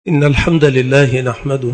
إن الحمد لله نحمده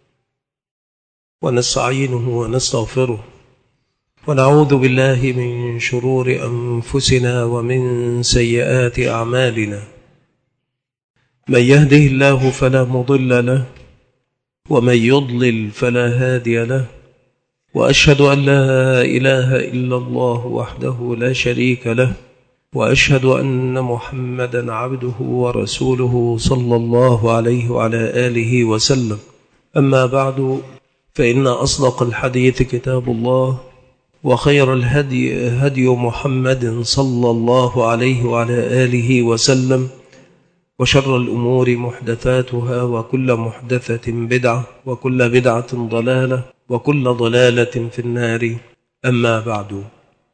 ونستعينه ونستغفره ونعوذ بالله من شرور أنفسنا ومن سيئات أعمالنا. من يهده الله فلا مضل له ومن يضلل فلا هادي له، وأشهد أن لا إله إلا الله وحده لا شريك له، وأشهد أن محمدا عبده ورسوله صلى الله عليه وعلى آله وسلم. أما بعد، فإن أصدق الحديث كتاب الله، وخير الهدي هدي محمد صلى الله عليه وعلى آله وسلم، وشر الأمور محدثاتها، وكل محدثة بدعة، وكل بدعة ضلالة، وكل ضلالة في النار. أما بعد،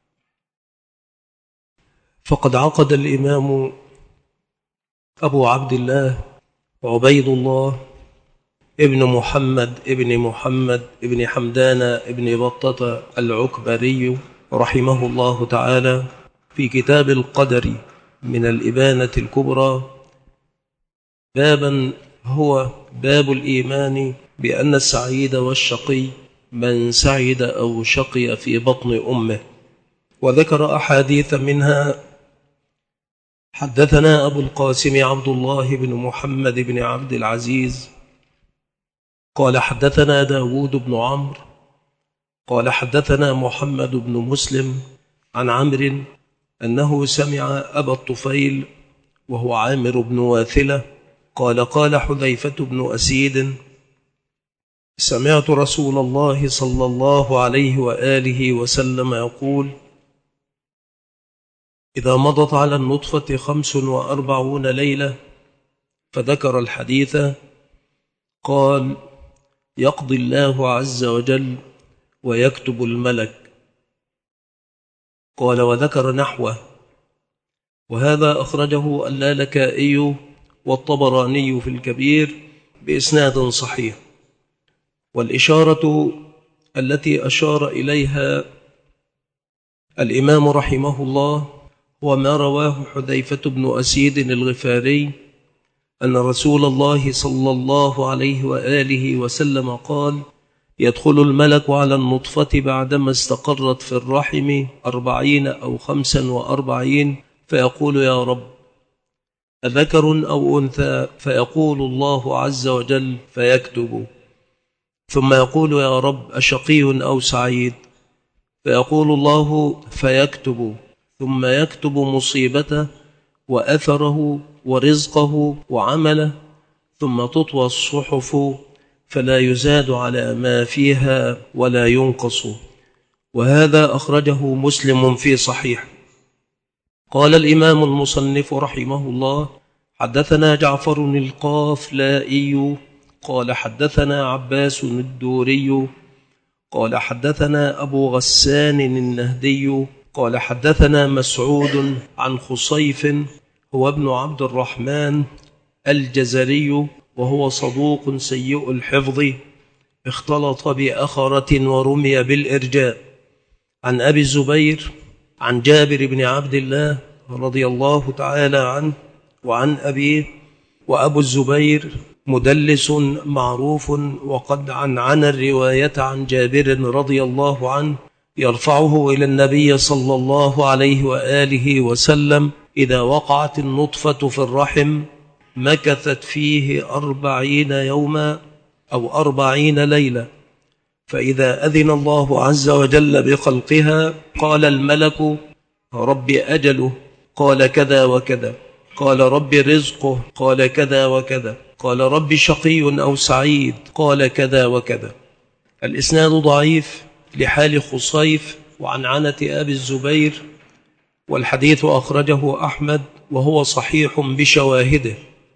فقد عقد الإمام أبو عبد الله عبيد الله ابن محمد ابن حمدان ابن بطة العكبري رحمه الله تعالى في كتاب القدر من الإبانة الكبرى بابا هو باب الإيمان بأن السعيد والشقي من سعد أو شقي في بطن أمه، وذكر أحاديث منها: حدثنا أبو القاسم عبد الله بن محمد بن عبد العزيز قال حدثنا داود بن عمرو قال حدثنا محمد بن مسلم عن عمرو أنه سمع أبا الطفيل وهو عامر بن واثلة قال حذيفة بن أسيد: سمعت رسول الله صلى الله عليه وآله وسلم يقول: إذا مضت على النطفة 45 ليلة، فذكر الحديث. قال: يقضي الله عز وجل ويكتب الملك. قال: وذكر نحوه. وهذا أخرجه اللالكائي والطبراني في الكبير بإسناد صحيح. والإشارة التي أشار إليها الإمام رحمه الله وما رواه حذيفة بن أسيد الغفاري أن رسول الله صلى الله عليه وآله وسلم قال: يدخل الملك على النطفة بعدما استقرت في الرحم 40 أو 45، فيقول: يا رب، أذكر أو أنثى؟ فيقول الله عز وجل فيكتب. ثم يقول: يا رب، أشقي أو سعيد؟ فيقول الله فيكتب. ثم يكتب مصيبته وأثره ورزقه وعمله، ثم تطوى الصحف فلا يزاد على ما فيها ولا ينقص. وهذا أخرجه مسلم في صحيح. قال الإمام المصنف رحمه الله: حدثنا جعفر القافلائي قال حدثنا عباس الدوري قال حدثنا أبو غسان النهدي قال حدثنا مسعود عن خصيف هو ابن عبد الرحمن الجزري، وهو صدوق سيء الحفظ، اختلط بأخرة ورمي بالإرجاء، عن أبي الزبير عن جابر بن عبد الله رضي الله تعالى عنه وعن أبيه. وأبو الزبير مدلس معروف، وقد عنعن الرواية عن جابر رضي الله عنه يرفعه إلى النبي صلى الله عليه وآله وسلم: إذا وقعت النطفة في الرحم مكثت فيه 40 يوما أو 40 ليلة، فإذا أذن الله عز وجل بخلقها قال الملك: رب أجله؟ قال: كذا وكذا. قال: رب رزقه؟ قال: كذا وكذا. قال: رب شقي أو سعيد؟ قال: كذا وكذا. الإسناد ضعيف لحال خصيف وعنعنة أبي الزبير، والحديث أخرجه أحمد وهو صحيح بشواهده.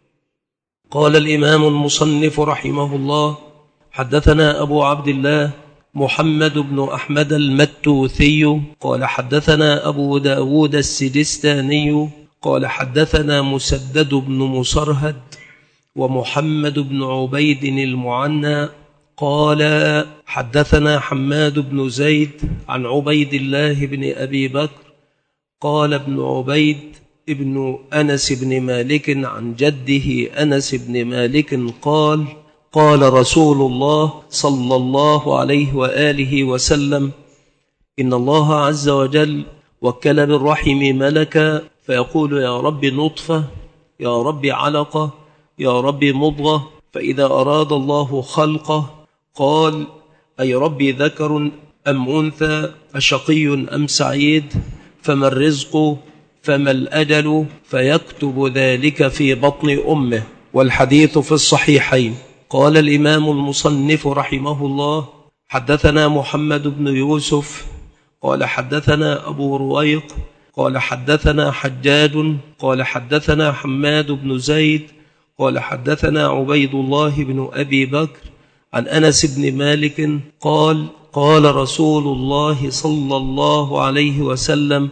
قال الإمام المصنف رحمه الله: حدثنا أبو عبد الله محمد بن أحمد المتوثي قال حدثنا أبو داود السجستاني قال حدثنا مسدد بن مسرهد ومحمد بن عبيد المعنى قال حدثنا حماد بن زيد عن عبيد الله بن أبي بكر قال ابن عبيد ابن أنس بن مالك عن جده أنس بن مالك قال: قال رسول الله صلى الله عليه وآله وسلم: إن الله عز وجل وكل بالرحم ملكا فيقول: يا رب نطفة، يا رب علقة، يا رب مضغة. فإذا أراد الله خلقه قال: أي ربي ذكر أم أنثى، أشقي أم سعيد، فما الرزق، فما الأجل، فيكتب ذلك في بطن أمه. والحديث في الصحيحين. قال الإمام المصنف رحمه الله: حدثنا محمد بن يوسف قال حدثنا أبو رويق قال حدثنا حجاج قال حدثنا حماد بن زيد قال حدثنا عبيد الله بن أبي بكر عن أنس بن مالك قال: قال رسول الله صلى الله عليه وسلم،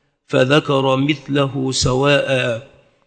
فذكر مثله سواء.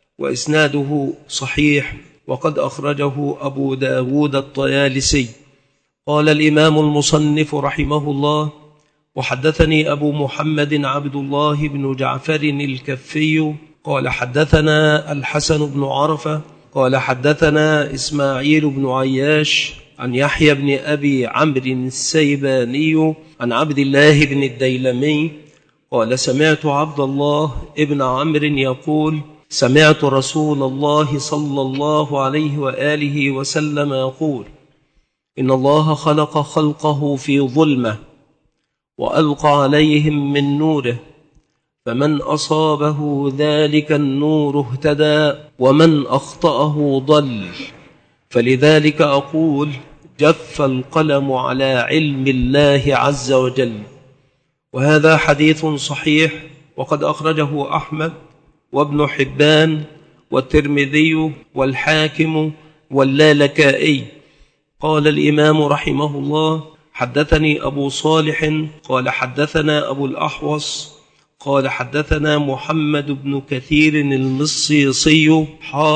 وإسناده صحيح، وقد أخرجه أبو داود الطيالسي. قال الإمام المصنف رحمه الله: وحدثني أبو محمد عبد الله بن جعفر الكفي قال حدثنا الحسن بن عرفة قال حدثنا إسماعيل بن عياش عن يحيى بن أبي عمرو السيباني عن عبد الله بن الديلمي قال: سمعت عبد الله ابن عمرو يقول: سمعت رسول الله صلى الله عليه وآله وسلم يقول: إن الله خلق خلقه في ظلمة وألقى عليهم من نوره، فمن أصابه ذلك النور اهتدى ومن أخطأه ضل. فلذلك أقول: جف القلم على علم الله عز وجل. وهذا حديث صحيح، وقد أخرجه أحمد وابن حبان والترمذي والحاكم واللالكائي. قال الإمام رحمه الله: حدثني أبو صالح قال حدثنا أبو الأحوص قال حدثنا محمد بن كثير المصيصي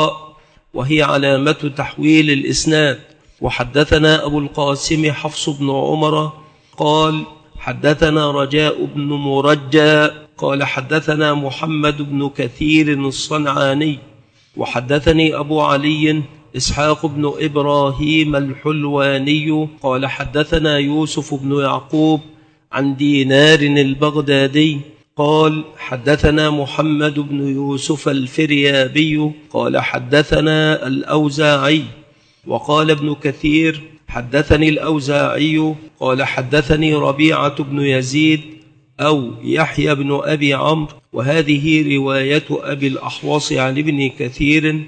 وهي علامة تحويل الإسناد. وحدثنا أبو القاسم حفص بن عمر قال حدثنا رجاء بن مرجى قال حدثنا محمد بن كثير الصنعاني. وحدثني أبو علي إسحاق بن إبراهيم الحلواني قال حدثنا يوسف بن يعقوب عن دينار البغدادي قال حدثنا محمد بن يوسف الفريابي قال حدثنا الأوزاعي. وقال ابن كثير: حدثني الأوزاعي قال حدثني ربيعة بن يزيد أو يحيى بن أبي عمرو. وهذه رواية أبي الأحوص عن ابن كثير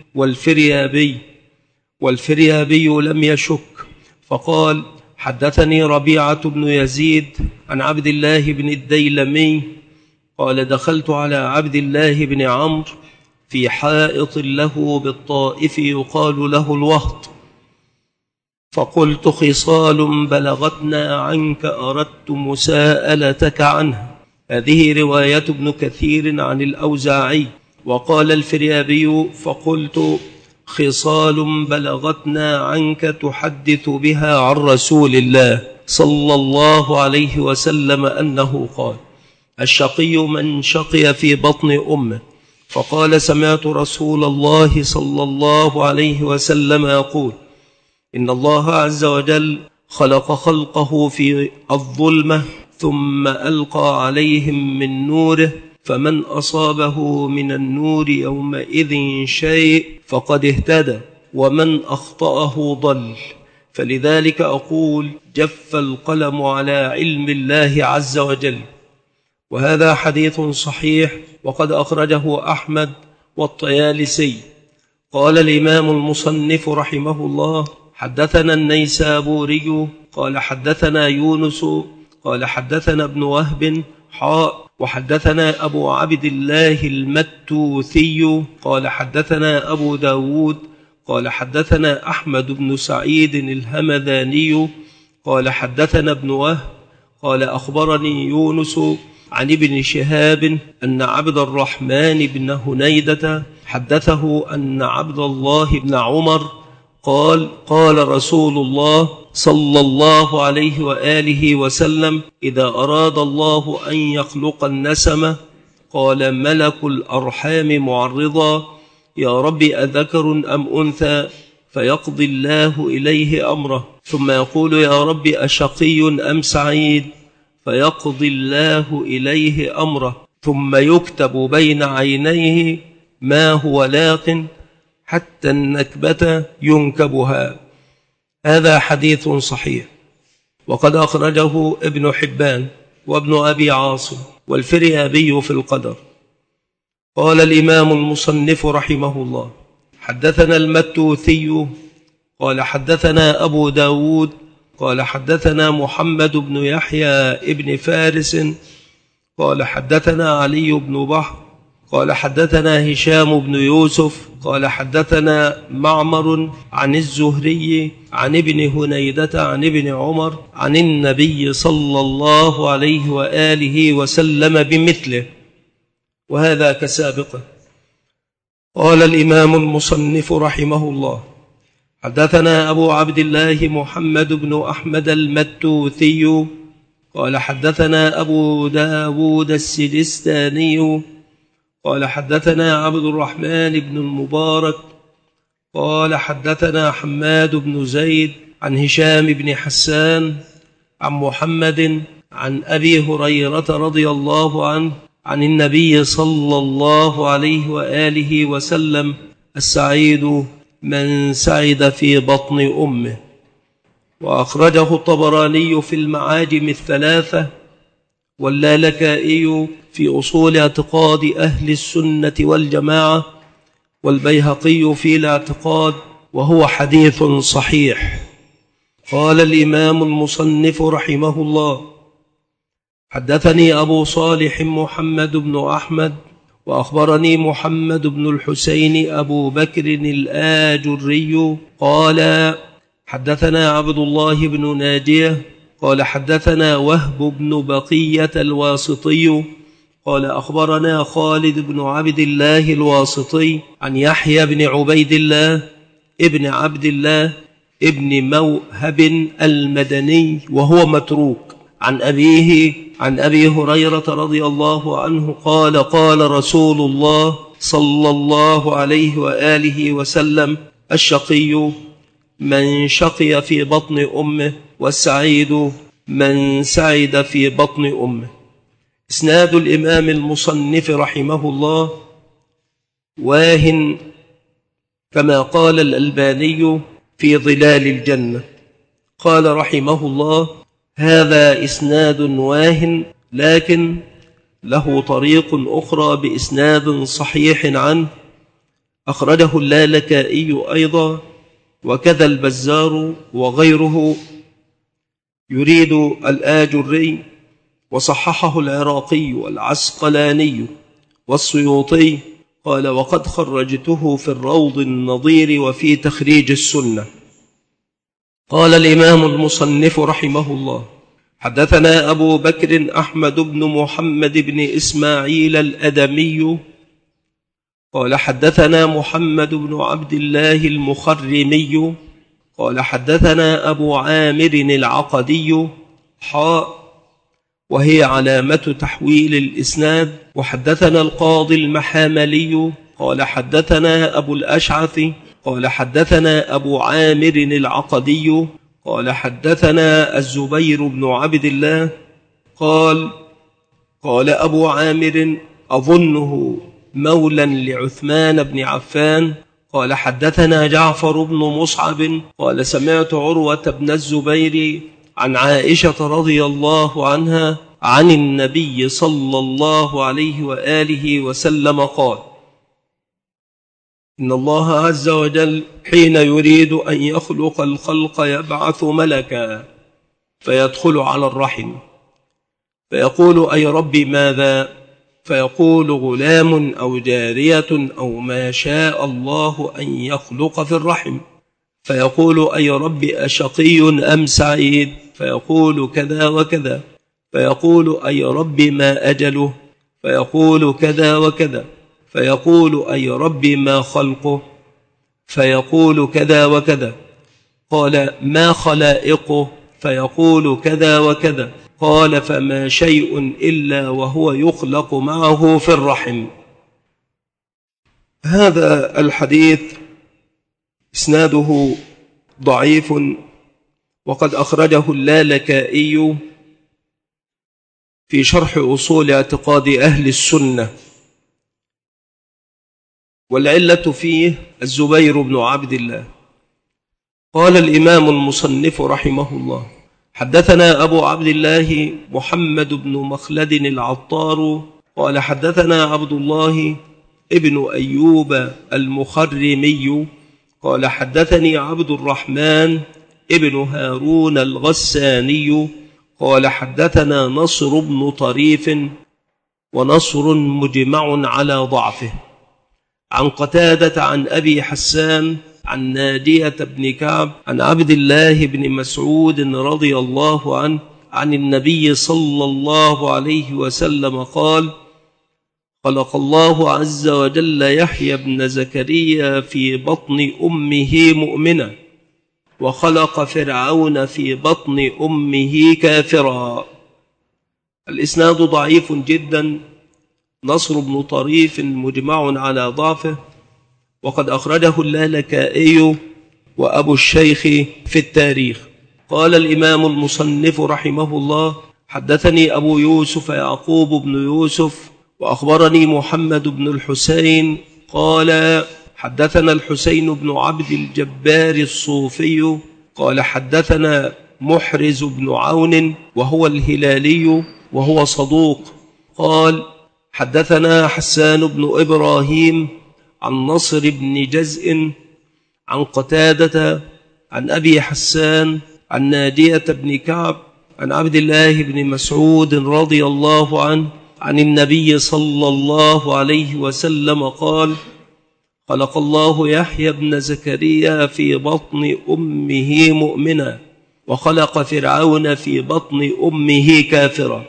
والفريابي لم يشك، فقال: حدثني ربيعة بن يزيد عن عبد الله بن الديلمي قال: دخلت على عبد الله بن عمرو في حائط له بالطائف يقال له الوهط، فقلت: خصال بلغتنا عنك أردت مساءلتك عنها. هذه رواية ابن كثير عن الأوزاعي. وقال الفريابي: فقلت: خصال بلغتنا عنك تحدث بها عن رسول الله صلى الله عليه وسلم أنه قال: الشقي من شقي في بطن أمه. فقال: سمعت رسول الله صلى الله عليه وسلم يقول: إن الله عز وجل خلق خلقه في الظلمة ثم ألقى عليهم من نوره، فمن أصابه من النور يومئذ شيء فقد اهتدى ومن أخطأه ضل. فلذلك أقول: جف القلم على علم الله عز وجل. وهذا حديث صحيح، وقد أخرجه أحمد والطيالسي. قال الإمام المصنف رحمه الله: حدثنا النيسابوري قال حدثنا يونس قال حدثنا ابن وهب وحدثنا أبو عبد الله المتوثي قال حدثنا أبو داود قال حدثنا أحمد بن سعيد الهمذاني قال حدثنا ابن وهب قال أخبرني يونس عن ابن شهاب أن عبد الرحمن بن هنيدة حدثه أن عبد الله بن عمر قال: قال رسول الله صلى الله عليه وآله وسلم: إذا أراد الله أن يخلق النسمة قال ملك الأرحام معرضا: يا رب أذكر أم أنثى؟ فيقضي الله إليه أمره، ثم يقول: يا رب أشقي أم سعيد؟ فيقضي الله إليه أمره، ثم يكتب بين عينيه ما هو لاق حتى النكبة ينكبها. هذا حديث صحيح، وقد أخرجه ابن حبان وابن أبي عاصم والفريابي في القدر. قال الإمام المصنف رحمه الله: حدثنا المتوثي قال حدثنا أبو داود قال حدثنا محمد بن يحيى ابن فارس قال حدثنا علي بن بحر قال حدثنا هشام بن يوسف قال حدثنا معمر عن الزهري عن ابن هنيدة عن ابن عمر عن النبي صلى الله عليه وآله وسلم بمثله، وهذا كسابقه. قال الإمام المصنف رحمه الله: حدثنا أبو عبد الله محمد بن أحمد المتوثي قال حدثنا أبو داود السجستاني قال حدثنا عبد الرحمن بن المبارك قال حدثنا حماد بن زيد عن هشام بن حسان عن محمد عن أبي هريرة رضي الله عنه عن النبي صلى الله عليه وآله وسلم: السعيد من سعد في بطن أمه. وأخرجه الطبراني في المعاجم الثلاثة، واللالكائي في أصول اعتقاد أهل السنة والجماعة، والبيهقي في الاعتقاد، وهو حديث صحيح. قال الإمام المصنف رحمه الله: حدثني أبو صالح محمد بن أحمد وأخبرني محمد بن الحسين أبو بكر الآجري قال حدثنا عبد الله بن ناجية قال حدثنا وهب بن بقية الواسطي قال أخبرنا خالد بن عبد الله الواسطي عن يحيى بن عبيد الله ابن عبد الله ابن موهب المدني وهو متروك عن أبيه عن أبي هريرة رضي الله عنه قال: قال رسول الله صلى الله عليه وآله وسلم: الشقي من شقي في بطن أمه، والسعيد من سعد في بطن أمه. إسناد الإمام المصنف رحمه الله واهن، كما قال الألباني في ظلال الجنة. قال رحمه الله: هذا إسناد واهن، لكن له طريق أخرى بإسناد صحيح عنه، أخرجه اللالكائي أيضا، وكذا البزار وغيره. يريد الآجري، وصححه العراقي والعسقلاني والسيوطي. قال: وقد خرجته في الروض النظير وفي تخريج السنة. قال الإمام المصنف رحمه الله: حدثنا أبو بكر أحمد بن محمد بن إسماعيل الأدمي قال حدثنا محمد بن عبد الله المخرمي قال حدثنا أبو عامر العقدي وهي علامة تحويل الإسناد. وحدثنا القاضي المحاملي قال حدثنا أبو الأشعث قال حدثنا أبو عامر العقدي قال حدثنا الزبير بن عبد الله قال أبو عامر أظنه مولا لعثمان بن عفان قال حدثنا جعفر بن مصعب قال سمعت عروة بن الزبير عن عائشة رضي الله عنها عن النبي صلى الله عليه وآله وسلم قال: إن الله عز وجل حين يريد أن يخلق الخلق يبعث ملكا فيدخل على الرحم فيقول: أي ربي ماذا؟ فيقول: غلام أو جارية أو ما شاء الله أن يخلق في الرحم. فيقول: أي رب أشقي أم سعيد؟ فيقول: كذا وكذا. فيقول: أي رب ما أجله؟ فيقول: كذا وكذا. فيقول: أي رب ما خلقه؟ فيقول: كذا وكذا. قال: ما خلائقه؟ فيقول: كذا وكذا. قال فما شيء إلا وهو يخلق معه في الرحم. هذا الحديث إسناده ضعيف، وقد أخرجه اللالكائي في شرح أصول اعتقاد أهل السنة، والعلة فيه الزبير بن عبد الله. قال الإمام المصنف رحمه الله: حدثنا أبو عبد الله محمد بن مخلد العطار قال حدثنا عبد الله ابن أيوب المخرمي قال حدثني عبد الرحمن ابن هارون الغساني قال حدثنا نصر بن طريف، ونصر مجمع على ضعفه، عن قتادة عن أبي حسان عن نادية بن كعب عن عبد الله بن مسعود رضي الله عنه عن النبي صلى الله عليه وسلم قال: خلق الله عز وجل يحيى بن زكريا في بطن أمه مؤمنا، وخلق فرعون في بطن أمه كافرا. الإسناد ضعيف جدا، نصر بن طريف مجمع على ضعفه، وقد أخرجه اللالكائي وأبو الشيخ في التاريخ. قال الإمام المصنف رحمه الله: حدثني أبو يوسف يعقوب بن يوسف وأخبرني محمد بن الحسين قال حدثنا الحسين بن عبد الجبار الصوفي قال حدثنا محرز بن عون وهو الهلالي وهو صدوق قال حدثنا حسان بن إبراهيم عن نصر بن جزء عن قتادة عن أبي حسان عن نادية بن كعب عن عبد الله بن مسعود رضي الله عنه عن النبي صلى الله عليه وسلم قال: خلق الله يحيى بن زكريا في بطن أمه مؤمنا، وخلق فرعون في بطن أمه كافرا.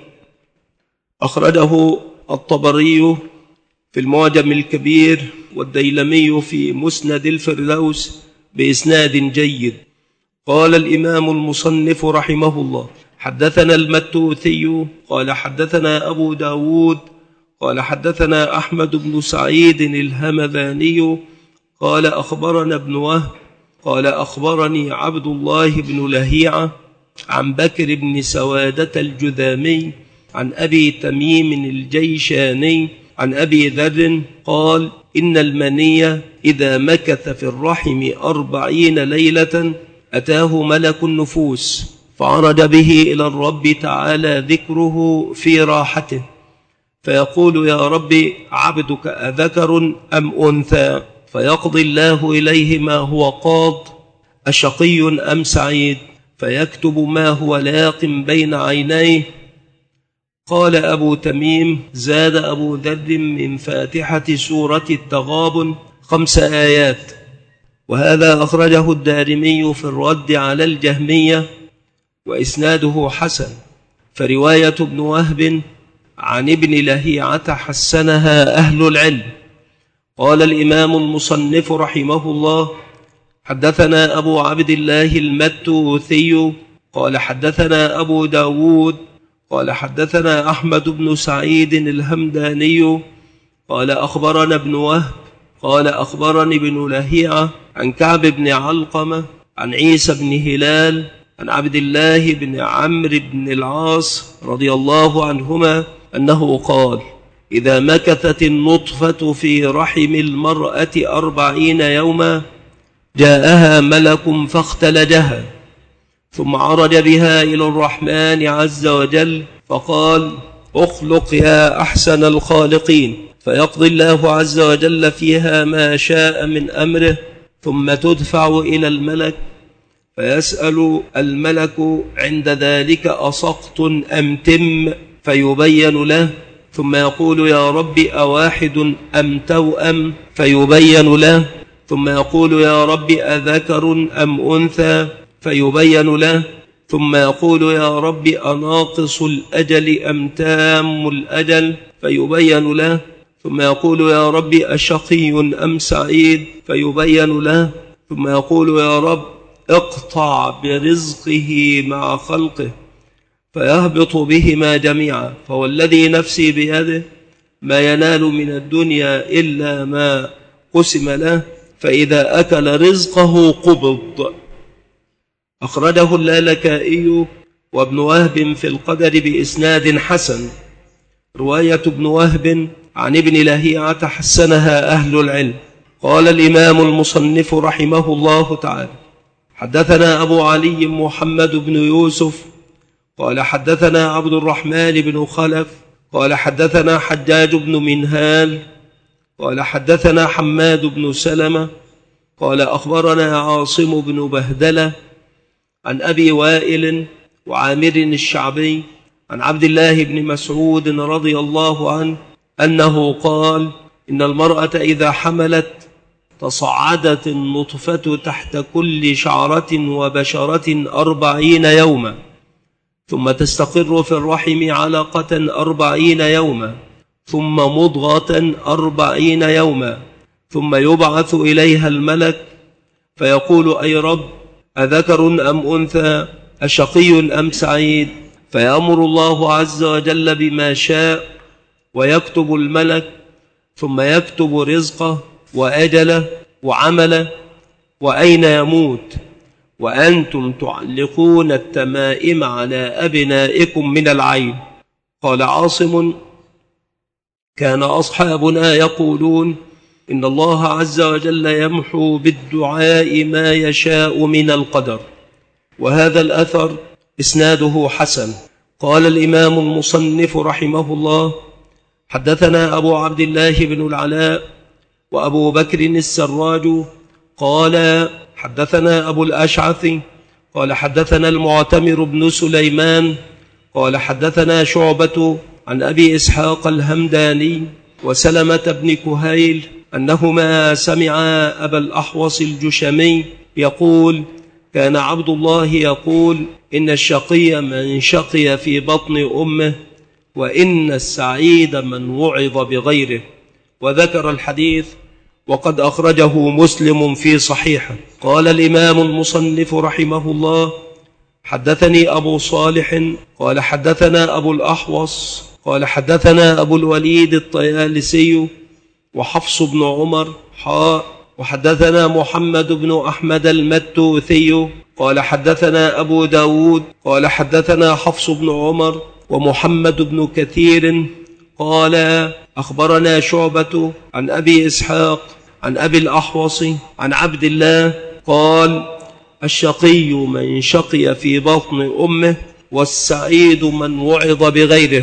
أخرجه الطبري في المعجم الكبير والديلمي في مسند الفردوس بإسناد جيد. قال الإمام المصنف رحمه الله: حدثنا المتوثي قال حدثنا أبو داود قال حدثنا أحمد بن سعيد الهمذاني قال أخبرنا ابن وهب قال أخبرني عبد الله بن لهيعة عن بكر بن سوادة الجذامي عن أبي تميم الجيشاني عن أبي ذر قال: إن المني إذا مكث في الرحم 40 ليلة أتاه ملك النفوس فعرج به إلى الرب تعالى ذكره في راحته، فيقول: يا رب عبدك أذكر أم أنثى؟ فيقضي الله إليه ما هو قاض، أشقي أم سعيد؟ فيكتب ما هو لاق بين عينيه. قال أبو تميم: زاد أبو ذر من فاتحة سورة التغابن 5 آيات. وهذا أخرجه الدارمي في الرد على الجهمية وإسناده حسن، فرواية ابن وهب عن ابن لهيعة حسنها أهل العلم. قال الإمام المصنف رحمه الله: حدثنا أبو عبد الله المتوثي قال حدثنا أبو داود قال حدثنا أحمد بن سعيد الهمداني قال أخبرنا ابن وهب قال أخبرني ابن لهيعة عن كعب بن علقمة عن عيسى بن هلال عن عبد الله بن عمرو بن العاص رضي الله عنهما أنه قال: إذا مكثت النطفة في رحم المرأة 40 يوما جاءها ملك فاختلجها، ثم عرج بها إلى الرحمن عز وجل فقال: اخلق يا أحسن الخالقين، فيقضي الله عز وجل فيها ما شاء من أمره، ثم تدفع إلى الملك فيسأل الملك عند ذلك: أسقط أم تم؟ فيبين له، ثم يقول: يا رب أواحد أم توأم؟ فيبين له، ثم يقول: يا رب أذكر أم أنثى؟ فيبين له، ثم يقول: يا رب أناقص الأجل أم تام الأجل؟ فيبين له، ثم يقول: يا رب أشقي أم سعيد؟ فيبين له، ثم يقول: يا رب اقطع برزقه مع خلقه. فيهبط بهما جميعا، فوالذي نفسي بيده ما ينال من الدنيا إلا ما قسم له، فإذا أكل رزقه قبض. أخرجه اللالكائي وابن وهب في القدر بإسناد حسن. رواية ابن وهب عن ابن لهيعة حسنها أهل العلم. قال الإمام المصنف رحمه الله تعالى: حدثنا أبو علي محمد بن يوسف قال حدثنا عبد الرحمن بن خلف قال حدثنا حجاج بن منهال قال حدثنا حماد بن سلمة قال أخبرنا عاصم بن بهدلة عن أبي وائل وعامر الشعبي عن عبد الله بن مسعود رضي الله عنه أنه قال: إن المرأة إذا حملت تصعدت النطفة تحت كل شعرة وبشرة 40 يوما، ثم تستقر في الرحم علقة 40 يوما، ثم مضغة 40 يوما، ثم يبعث إليها الملك فيقول: أي رب، أذكر أم أنثى، أشقي أم سعيد؟ فيأمر الله عز وجل بما شاء ويكتب الملك، ثم يكتب رزقه وأجله وعمله وأين يموت، وأنتم تعلقون التمائم على أبنائكم من العين. قال عاصم: كان أصحابنا يقولون إن الله عز وجل يمحو بالدعاء ما يشاء من القدر. وهذا الأثر إسناده حسن. قال الإمام المصنف رحمه الله: حدثنا أبو عبد الله بن العلاء وأبو بكر السراج قال حدثنا أبو الأشعث قال حدثنا المعتمر بن سليمان قال حدثنا شعبة عن أبي إسحاق الهمداني وسلمة بن كهيل أنهما سمعا أبا الأحوص الجشمي يقول: كان عبد الله يقول: إن الشقي من شقي في بطن أمه، وإن السعيد من وعظ بغيره. وذكر الحديث وقد أخرجه مسلم في صحيحه. قال الإمام المصنف رحمه الله: حدثني أبو صالح قال حدثنا أبو الأحوص قال حدثنا أبو الوليد الطيالسي وحفص بن عمر وحدثنا محمد بن أحمد المتوثي قال حدثنا أبو داود قال حدثنا حفص بن عمر ومحمد بن كثير قال أخبرنا شعبة عن أبي إسحاق عن أبي الأحوص عن عبد الله قال: الشقي من شقي في بطن أمه، والسعيد من وعظ بغيره.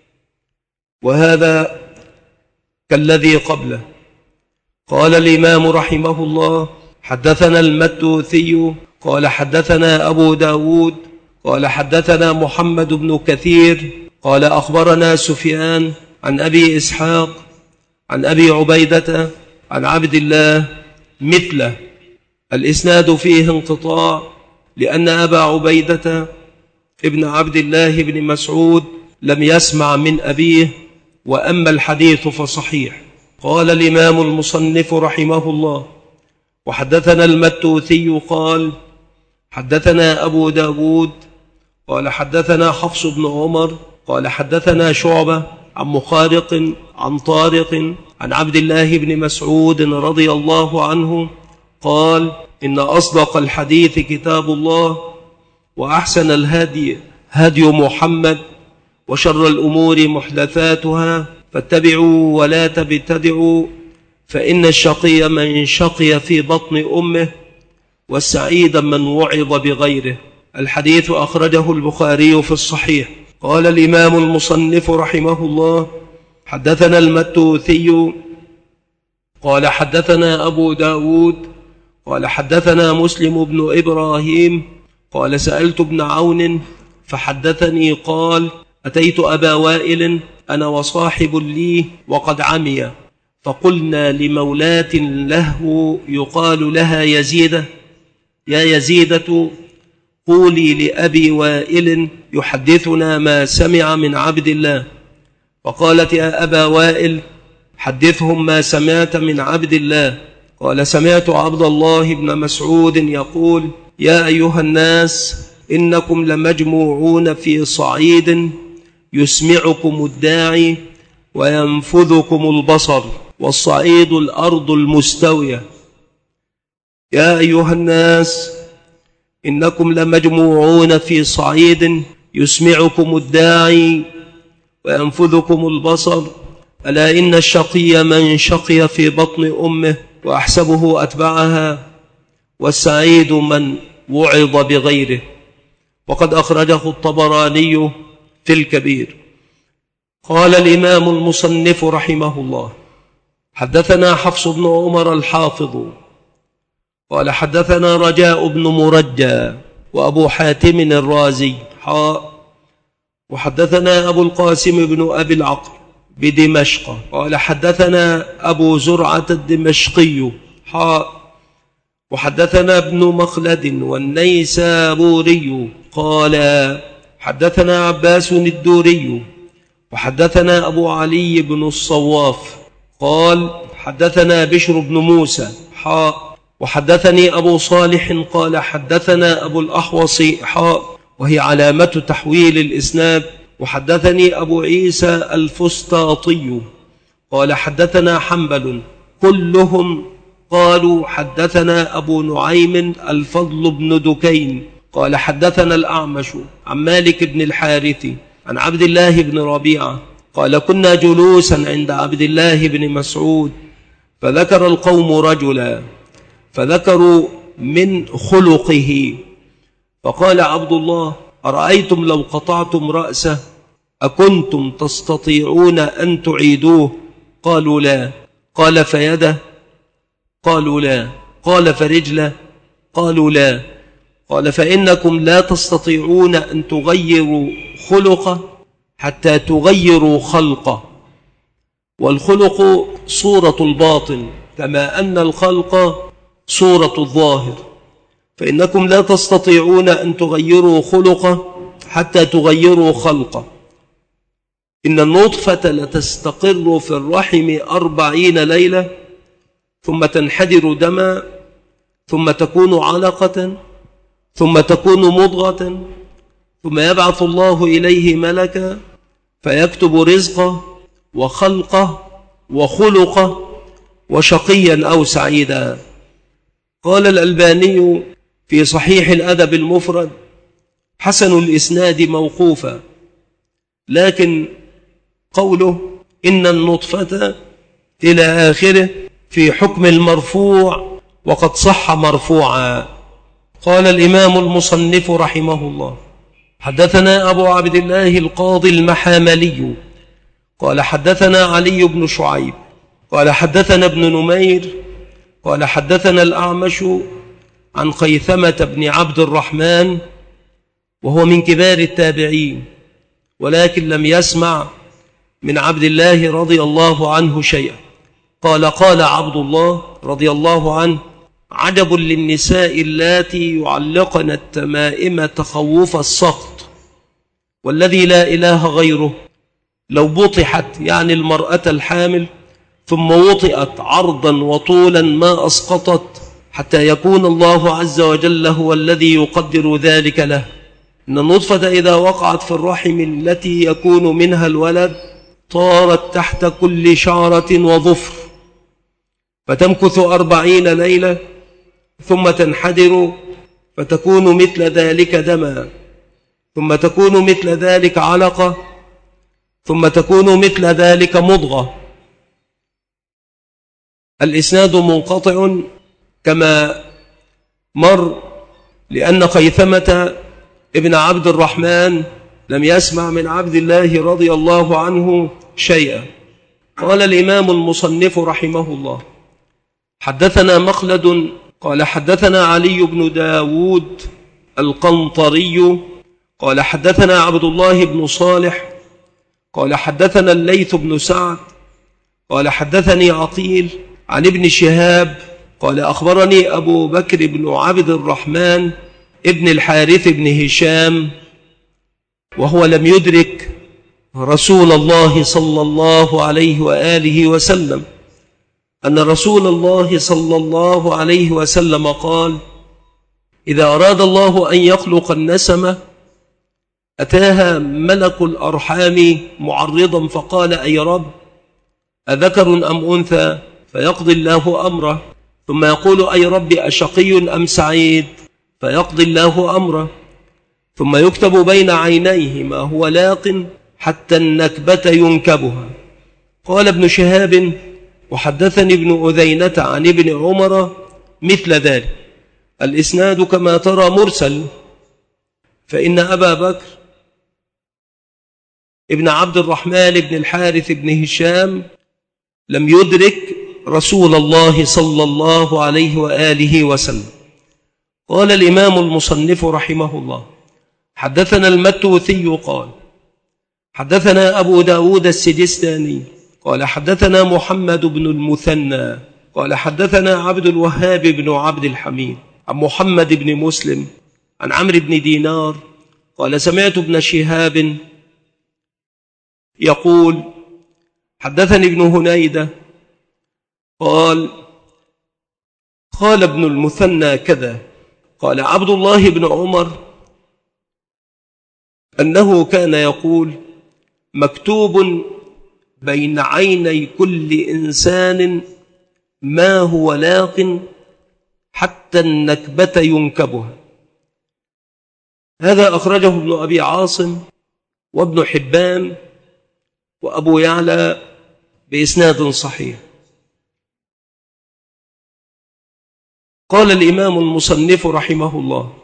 وهذا كالذي قبله. قال الإمام رحمه الله: حدثنا المتوثي قال حدثنا أبو داود قال حدثنا محمد بن كثير قال أخبرنا سفيان عن أبي إسحاق عن أبي عبيدة عن عبد الله مثله. الإسناد فيه انقطاع، لأن أبا عبيدة ابن عبد الله بن مسعود لم يسمع من أبيه، وأما الحديث فصحيح. قال الإمام المصنف رحمه الله: وحدثنا المتوثي قال حدثنا أبو داود قال حدثنا حفص بن عمر قال حدثنا شعبة عن مخارق عن طارق عن عبد الله بن مسعود رضي الله عنه قال: إن أصدق الحديث كتاب الله، وأحسن الهدي هدي محمد، وشر الأمور محدثاتها، فاتبعوا ولا تبتدعوا، فإن الشقي من شقي في بطن أمه، والسعيد من وعظ بغيره. الحديث أخرجه البخاري في الصحيح. قال الإمام المصنف رحمه الله: حدثنا المتوثي قال حدثنا أبو داود قال حدثنا مسلم بن إبراهيم قال سألت ابن عون فحدثني قال: أتيت أبا وائل أنا وصاحب لي وقد عمي، فقلنا لمولاة له يقال لها يزيدة: يا يزيدة، قولي لأبي وائل يحدثنا ما سمع من عبد الله. فقالت: يا أبا وائل، حدثهم ما سمعت من عبد الله. قال: سمعت عبد الله بن مسعود يقول: يا أيها الناس، إنكم لمجموعون في صعيد يسمعكم الداعي وينفذكم البصر، والصعيد الأرض المستوية. يا أيها الناس إنكم لمجموعون في صعيد يسمعكم الداعي وينفذكم البصر، ألا إن الشقي من شقي في بطن أمه وأحسبه أتبعها، والسعيد من وعظ بغيره. وقد أخرجه الطبراني في الكبير. قال الإمام المصنف رحمه الله: حدثنا حفص بن عمر الحافظ قال حدثنا رجاء بن مرجى وأبو حاتم الرازي وحدثنا أبو القاسم بن أبي العقر بدمشق قال حدثنا أبو زرعة الدمشقي وحدثنا ابن مخلد والنيسابوري قال حدثنا عباس الدوري وحدثنا أبو علي بن الصواف قال حدثنا بشر بن موسى وحدثني أبو صالح قال حدثنا أبو الأحوص وهي علامة تحويل الإسناد. وحدثني أبو عيسى الفسطاطي قال حدثنا حنبل كلهم قالوا حدثنا أبو نعيم الفضل بن دكين قال حدثنا الأعمش عن مالك بن الحارث عن عبد الله بن ربيعة قال كنا جلوسا عند عبد الله بن مسعود فذكر القوم رجلا فذكروا من خلقه، فقال عبد الله: أرأيتم لو قطعتم رأسه أكنتم تستطيعون أن تعيدوه؟ قالوا لا. قال فيده؟ قالوا لا. قال فرجله؟ قالوا لا. قال فإنكم لا تستطيعون أن تغيروا خلقه حتى تغيروا خلقه، والخلق صورة الباطن كما أن الخلق صورة الظاهر، فإنكم لا تستطيعون أن تغيروا خلقه حتى تغيروا خلقه. إن النطفة لتستقر في الرحم 40 ليلة ثم تنحدر دما ثم تكون علقة ثم تكون مضغة ثم يبعث الله إليه ملكا فيكتب رزقه وخلقه وخلقه وشقيا أو سعيدا. قال الألباني في صحيح الأدب المفرد: حسن الإسناد موقوفا، لكن قوله إن النطفة إلى آخره في حكم المرفوع وقد صح مرفوعا. قال الإمام المصنف رحمه الله: حدثنا أبو عبد الله القاضي المحاملي قال حدثنا علي بن شعيب قال حدثنا ابن نمير قال حدثنا الأعمش عن خيثمة بن عبد الرحمن وهو من كبار التابعين، ولكن لم يسمع من عبد الله رضي الله عنه شيئا. قال عبد الله رضي الله عنه: عجب للنساء اللاتي يعلقن التمائم تخوف السقط، والذي لا إله غيره لو بطحت يعني المرأة الحامل ثم وطئت عرضا وطولا ما أسقطت حتى يكون الله عز وجل هو الذي يقدر ذلك له. إن النطفة إذا وقعت في الرحم التي يكون منها الولد طارت تحت كل شعرة وظفر فتمكث 40 ليلة ثم تنحدر فتكون مثل ذلك دما ثم تكون مثل ذلك علقة ثم تكون مثل ذلك مضغة. الإسناد منقطع كما مر، لأن خيثمة ابن عبد الرحمن لم يسمع من عبد الله رضي الله عنه شيئا. قال الإمام المصنف رحمه الله: حدثنا مخلد قال حدثنا علي بن داود القنطري قال حدثنا عبد الله بن صالح قال حدثنا الليث بن سعد قال حدثني عقيل عن ابن شهاب قال أخبرني أبو بكر بن عبد الرحمن ابن الحارث بن هشام وهو لم يدرك رسول الله صلى الله عليه وآله وسلم أن رسول الله صلى الله عليه وسلم قال: إذا أراد الله أن يخلق النسمة أتاها ملك الأرحام معرضا فقال: أي رب، أذكر أم أنثى؟ فيقضي الله أمره، ثم يقول: أي رب، أشقي أم سعيد؟ فيقضي الله أمره، ثم يكتب بين عينيه ما هو لاق حتى النكبة ينكبها. قال ابن شهاب: وحدثني ابن أذينة عن ابن عمر مثل ذلك. الإسناد كما ترى مرسل، فإن أبا بكر ابن عبد الرحمن بن الحارث بن هشام لم يدرك رسول الله صلى الله عليه وآله وسلم. قال الإمام المصنف رحمه الله: حدثنا المتوثي قال حدثنا أبو داود السجستاني قال حدثنا محمد بن المثنى قال حدثنا عبد الوهاب بن عبد الحميد عن محمد بن مسلم عن عمرو بن دينار قال سمعت ابن شهاب يقول حدثني ابن هنيدة قال ابن المثنى كذا. قال عبد الله بن عمر أنه كان يقول: مكتوب بين عيني كل إنسان ما هو لاق حتى النكبة ينكبها. هذا أخرجه ابن أبي عاصم وابن حبان وأبو يعلى بإسناد صحيح. قال الإمام المصنف رحمه الله: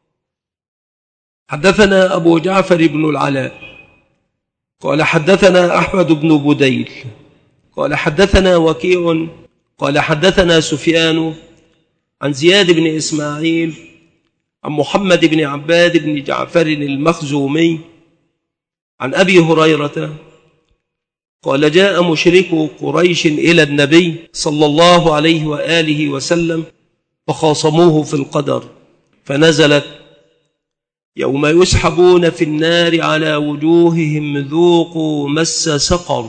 حدثنا أبو جعفر بن العلاء قال حدثنا أحمد بن بديل قال حدثنا وكيع قال حدثنا سفيان عن زياد بن إسماعيل عن محمد بن عباد بن جعفر المخزومي عن أبي هريرة قال: جاء مشركو قريش إلى النبي صلى الله عليه وآله وسلم فخاصموه في القدر، فنزلت: يوم يسحبون في النار على وجوههم ذوقوا مس سقر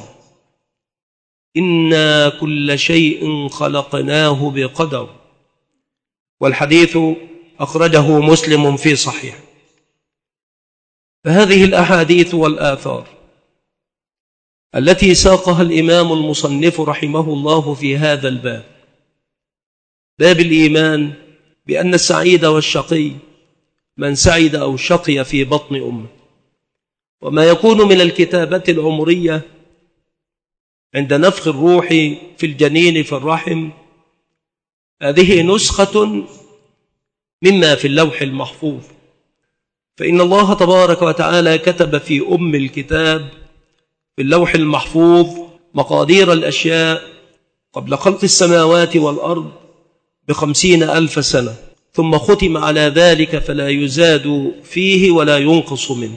إنا كل شيء خلقناه بقدر. والحديث أخرجه مسلم في صحيح. فهذه الأحاديث والآثار التي ساقها الإمام المصنف رحمه الله في هذا الباب، باب الإيمان بأن السعيد والشقي من سعد أو شقي في بطن أمه، وما يكون من الكتابة العمرية عند نفخ الروح في الجنين في الرحم، هذه نسخة مما في اللوح المحفوظ. فإن الله تبارك وتعالى كتب في أم الكتاب في اللوح المحفوظ مقادير الأشياء قبل خلق السماوات والأرض ب50,000 سنة، ثم ختم على ذلك فلا يزاد فيه ولا ينقص منه.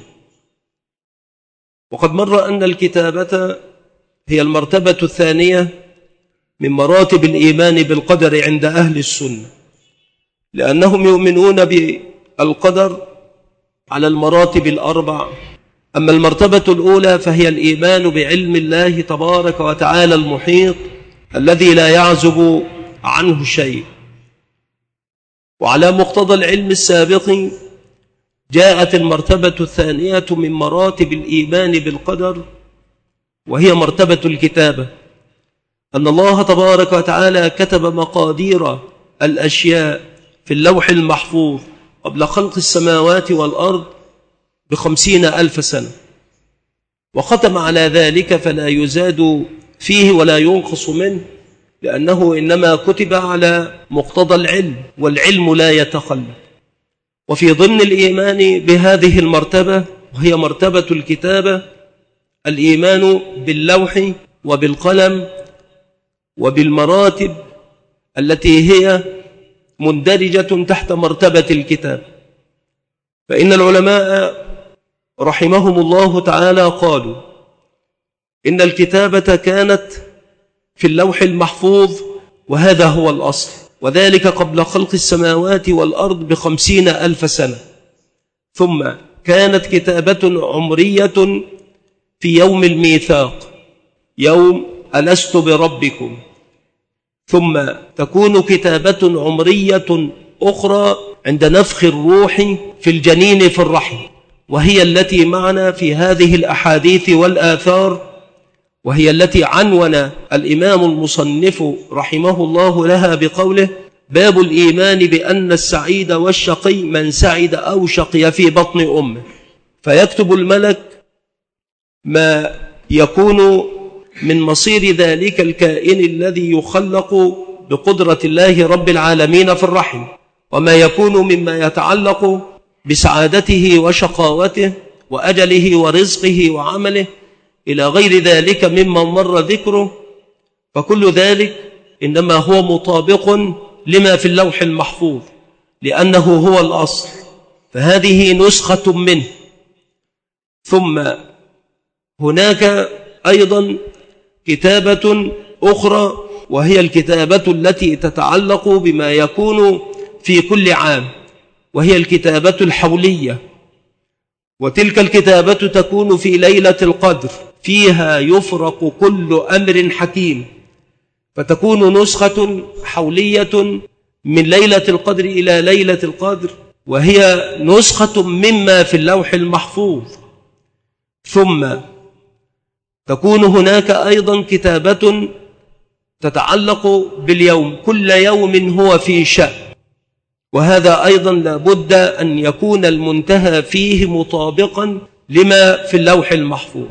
وقد مر أن الكتابة هي المرتبة الثانية من مراتب الإيمان بالقدر عند أهل السنة، لأنهم يؤمنون بالقدر على المراتب الأربع. أما المرتبة الأولى فهي الإيمان بعلم الله تبارك وتعالى المحيط الذي لا يعزب عنه شيء، وعلى مقتضى العلم السابق جاءت المرتبة الثانية من مراتب الإيمان بالقدر، وهي مرتبة الكتابة، أن الله تبارك وتعالى كتب مقادير الأشياء في اللوح المحفوظ قبل خلق السماوات والأرض ب50,000 سنة، وختم على ذلك فلا يزاد فيه ولا ينقص منه، لأنه إنما كتب على مقتضى العلم، والعلم لا يتخلف. وفي ضمن الإيمان بهذه المرتبة وهي مرتبة الكتابة الإيمان باللوح وبالقلم وبالمراتب التي هي مندرجة تحت مرتبة الكتاب. فإن العلماء رحمهم الله تعالى قالوا إن الكتابة كانت في اللوح المحفوظ، وهذا هو الأصل، وذلك قبل خلق السماوات والأرض ب50,000 سنة. ثم كانت كتابة عمرية في يوم الميثاق، يوم ألست بربكم، ثم تكون كتابة عمرية أخرى عند نفخ الروح في الجنين في الرحم، وهي التي معنا في هذه الأحاديث والآثار، وهي التي عنون الإمام المصنف رحمه الله لها بقوله: باب الإيمان بأن السعيد والشقي من سعد أو شقي في بطن أمه. فيكتب الملك ما يكون من مصير ذلك الكائن الذي يخلق بقدرة الله رب العالمين في الرحم، وما يكون مما يتعلق بسعادته وشقاوته وأجله ورزقه وعمله إلى غير ذلك مما مر ذكره. فكل ذلك إنما هو مطابق لما في اللوح المحفوظ، لأنه هو الأصل، فهذه نسخة منه. ثم هناك أيضا كتابة أخرى، وهي الكتابة التي تتعلق بما يكون في كل عام، وهي الكتابة الحولية. وتلك الكتابة تكون في ليلة القدر، فيها يفرق كل أمر حكيم، فتكون نسخة حولية من ليلة القدر إلى ليلة القدر، وهي نسخة مما في اللوح المحفوظ. ثم تكون هناك أيضا كتابة تتعلق باليوم، كل يوم هو في شأن، وهذا أيضا لابد أن يكون المنتهى فيه مطابقا لما في اللوح المحفوظ.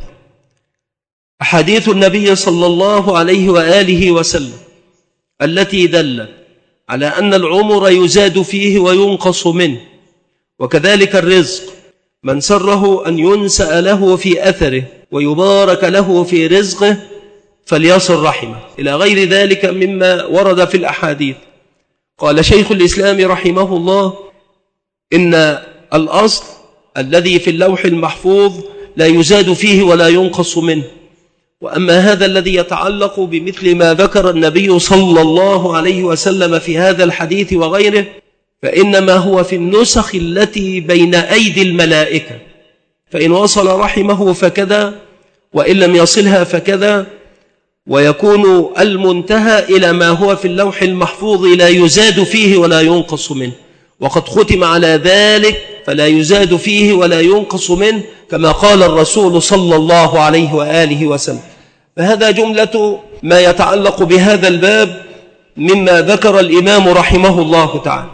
أحاديث النبي صلى الله عليه وآله وسلم التي دلت على أن العمر يزاد فيه وينقص منه، وكذلك الرزق، من سره أن ينسأ له في أثره ويبارك له في رزقه فليصل رحمه، إلى غير ذلك مما ورد في الأحاديث. قال شيخ الإسلام رحمه الله: إن الأصل الذي في اللوح المحفوظ لا يزاد فيه ولا ينقص منه، وأما هذا الذي يتعلق بمثل ما ذكر النبي صلى الله عليه وسلم في هذا الحديث وغيره، فإنما هو في النسخ التي بين أيدي الملائكة، فإن وصل رحمه فكذا، وإن لم يصلها فكذا، ويكون المنتهى إلى ما هو في اللوح المحفوظ لا يزاد فيه ولا ينقص منه، وقد ختم على ذلك فلا يزاد فيه ولا ينقص منه، كما قال الرسول صلى الله عليه وآله وسلم. فهذا جملة ما يتعلق بهذا الباب مما ذكر الإمام رحمه الله تعالى.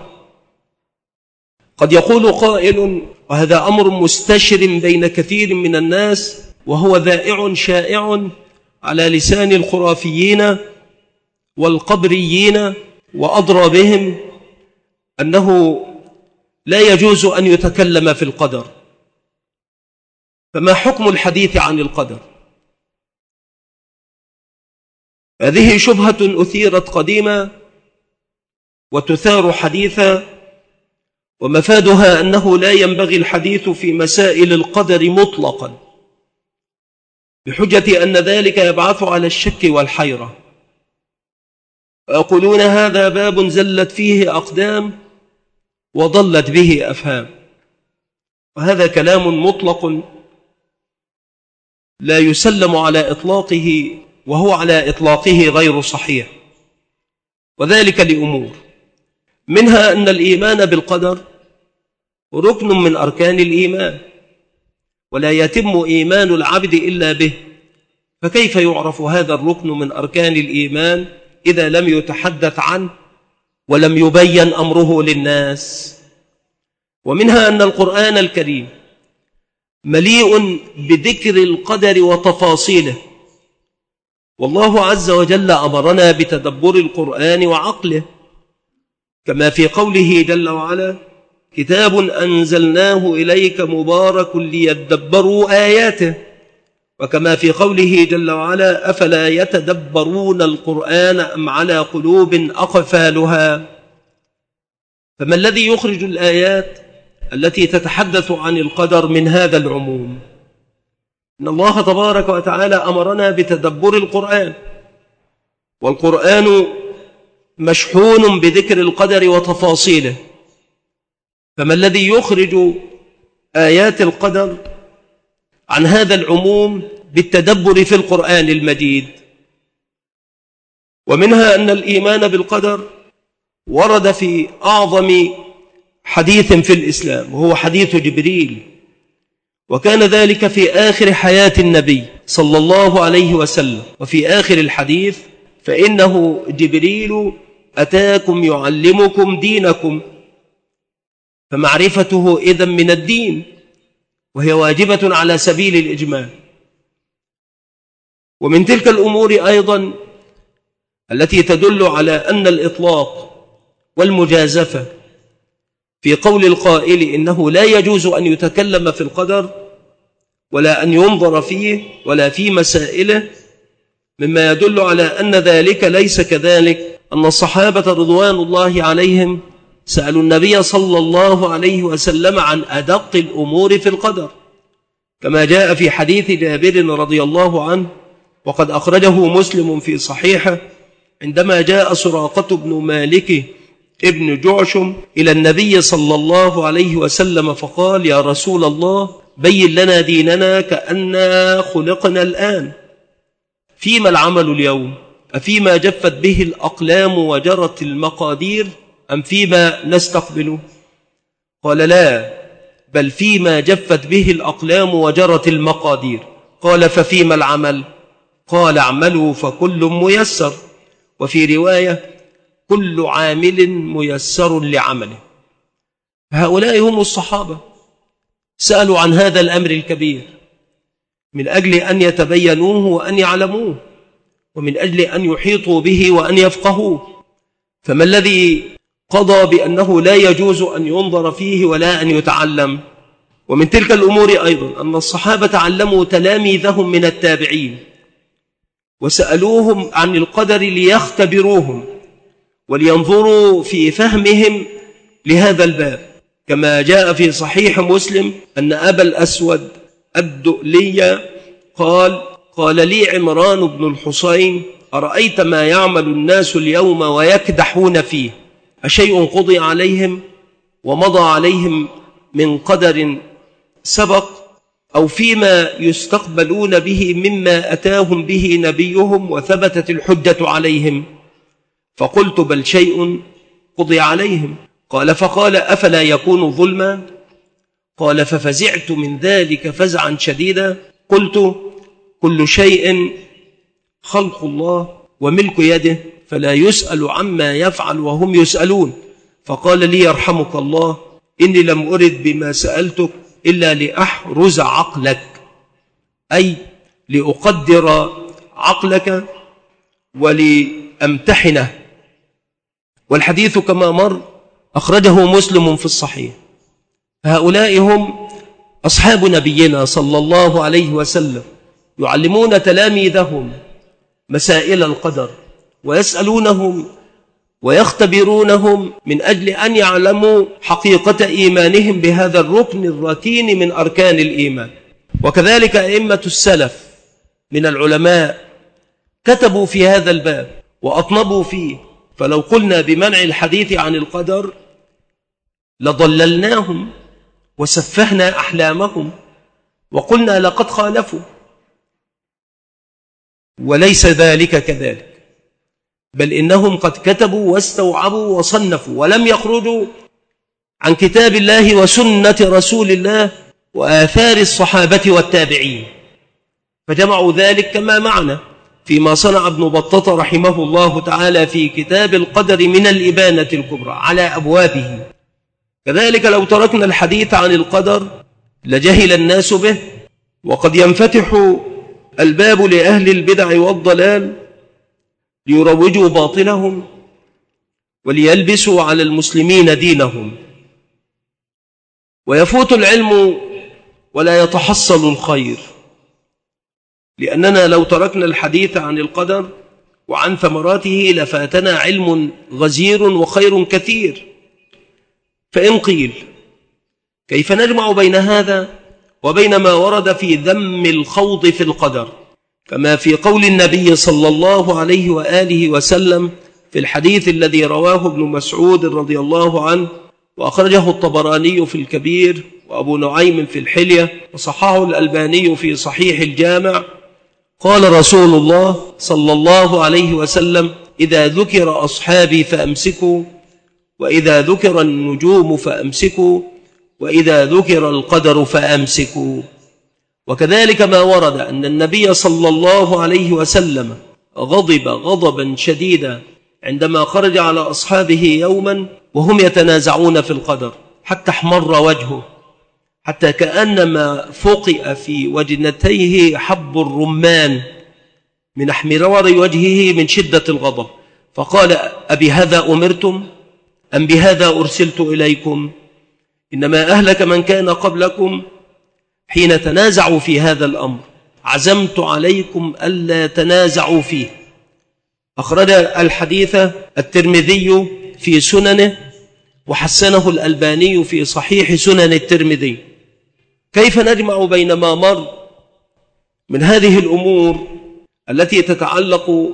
قد يقول قائل، وهذا أمر مستشر بين كثير من الناس، وهو ذائع شائع على لسان الخرافيين والقبريين وأضرى بهم، أنه لا يجوز أن يتكلم في القدر. فما حكم الحديث عن القدر؟ هذه شبهة أثيرت قديما وتثار حديثا، ومفادها أنه لا ينبغي الحديث في مسائل القدر مطلقا، بحجة أن ذلك يبعث على الشك والحيرة، ويقولون هذا باب زلت فيه أقدام وضلت به أفهام. وهذا كلام مطلق لا يسلم على إطلاقه، وهو على إطلاقه غير صحيح، وذلك لأمور، منها أن الإيمان بالقدر ركن من أركان الإيمان، ولا يتم إيمان العبد إلا به، فكيف يعرف هذا الركن من أركان الإيمان إذا لم يتحدث عنه ولم يبين أمره للناس؟ ومنها أن القرآن الكريم مليء بذكر القدر وتفاصيله، والله عز وجل أمرنا بتدبر القرآن وعقله، كما في قوله جل وعلا: كتاب أنزلناه إليك مبارك ليدبروا آياته، وكما في قوله جل وعلا: أفلا يتدبرون القرآن أم على قلوب أقفالها. فما الذي يخرج الآيات التي تتحدث عن القدر من هذا العموم؟ إن الله تبارك وتعالى أمرنا بتدبر القرآن، والقرآن مشحون بذكر القدر وتفاصيله، فما الذي يخرج آيات القدر عن هذا العموم بالتدبر في القرآن المجيد؟ ومنها أن الإيمان بالقدر ورد في أعظم حديث في الإسلام، وهو حديث جبريل، وكان ذلك في آخر حياة النبي صلى الله عليه وسلم. وفي آخر الحديث: فإنه جبريل أتاكم يعلمكم دينكم، فمعرفته إذن من الدين، وهي واجبة على سبيل الإجمال. ومن تلك الأمور أيضا التي تدل على أن الإطلاق والمجازفة في قول القائل إنه لا يجوز أن يتكلم في القدر ولا أن ينظر فيه ولا في مسائله، مما يدل على أن ذلك ليس كذلك، أن الصحابة رضوان الله عليهم سألوا النبي صلى الله عليه وسلم عن أدق الأمور في القدر، كما جاء في حديث جابر رضي الله عنه، وقد أخرجه مسلم في صحيحه، عندما جاء سراقة بن مالك ابن جعشم إلى النبي صلى الله عليه وسلم فقال: يا رسول الله، بين لنا ديننا كأننا خلقنا الآن، فيما العمل اليوم؟ أفيما جفت به الأقلام وجرت المقادير، أم فيما نستقبله؟ قال: لا، بل فيما جفت به الأقلام وجرت المقادير. قال: ففيما العمل؟ قال: اعملوا فكل ميسر، وفي رواية: كل عامل ميسر لعمله. هؤلاء هم الصحابة، سألوا عن هذا الأمر الكبير من أجل أن يتبينوه وأن يعلموه، ومن أجل أن يحيطوا به وأن يفقهوه. فما الذي قضى بأنه لا يجوز أن ينظر فيه ولا أن يتعلم؟ ومن تلك الأمور أيضا أن الصحابة علموا تلاميذهم من التابعين وسألوهم عن القدر ليختبروهم ولينظروا في فهمهم لهذا الباب، كما جاء في صحيح مسلم أن أبا الأسود الدؤلي قال لي عمران بن الحصين: أرأيت ما يعمل الناس اليوم ويكدحون فيه، أشيء قضي عليهم ومضى عليهم من قدر سبق، أو فيما يستقبلون به مما أتاهم به نبيهم وثبتت الحجة عليهم؟ فقلت: بل شيء قضي عليهم. قال: فقال: أفلا يكون ظلما؟ قال: ففزعت من ذلك فزعا شديدا، قلت: كل شيء خلق الله وملك يده، فلا يسأل عما يفعل وهم يسألون. فقال لي: يرحمك الله، إني لم أرد بما سألتك إلا لأحرز عقلك، أي لأقدر عقلك ولأمتحنه. والحديث كما مر أخرجه مسلم في الصحيح. هؤلاء هم أصحاب نبينا صلى الله عليه وسلم، يعلمون تلاميذهم مسائل القدر ويسألونهم ويختبرونهم من أجل أن يعلموا حقيقة إيمانهم بهذا الركن الركين من أركان الإيمان. وكذلك أئمة السلف من العلماء كتبوا في هذا الباب وأطنبوا فيه، فلو قلنا بمنع الحديث عن القدر لضللناهم وسفهنا أحلامهم وقلنا لقد خالفوا، وليس ذلك كذلك، بل إنهم قد كتبوا واستوعبوا وصنفوا ولم يخرجوا عن كتاب الله وسنة رسول الله وآثار الصحابة والتابعين، فجمعوا ذلك كما معنا فيما صنع ابن بطة رحمه الله تعالى في كتاب القدر من الإبانة الكبرى على أبوابه. كذلك لو تركنا الحديث عن القدر لجهل الناس به، وقد ينفتح الباب لأهل البدع والضلال ليروجوا باطلهم وليلبسوا على المسلمين دينهم، ويفوت العلم ولا يتحصل الخير، لأننا لو تركنا الحديث عن القدر وعن ثمراته لفاتنا علم غزير وخير كثير. فإن قيل: كيف نجمع بين هذا وبين ما ورد في ذم الخوض في القدر، كما في قول النبي صلى الله عليه وآله وسلم في الحديث الذي رواه ابن مسعود رضي الله عنه وأخرجه الطبراني في الكبير وأبو نعيم في الحلية وصححه الألباني في صحيح الجامع: قال رسول الله صلى الله عليه وسلم: إذا ذكر أصحابي فأمسكوا، وإذا ذكر النجوم فأمسكوا وإذا ذكر القدر فأمسكوا. وكذلك ما ورد أن النبي صلى الله عليه وسلم غضب غضبا شديدا عندما خرج على أصحابه يوما وهم يتنازعون في القدر، حتى احمر وجهه، حتى كأنما فقئ في وجنتيه حب الرمان من احمرار وجهه من شدة الغضب، فقال: أبي هذا أمرتم أم بهذا أرسلت إليكم؟ إنما أهلك من كان قبلكم حين تنازعوا في هذا الأمر، عزمت عليكم ألا تنازعوا فيه. أخرج الحديث الترمذي في سننه وحسنه الألباني في صحيح سنن الترمذي. كيف نجمع بين ما مر من هذه الأمور التي تتعلق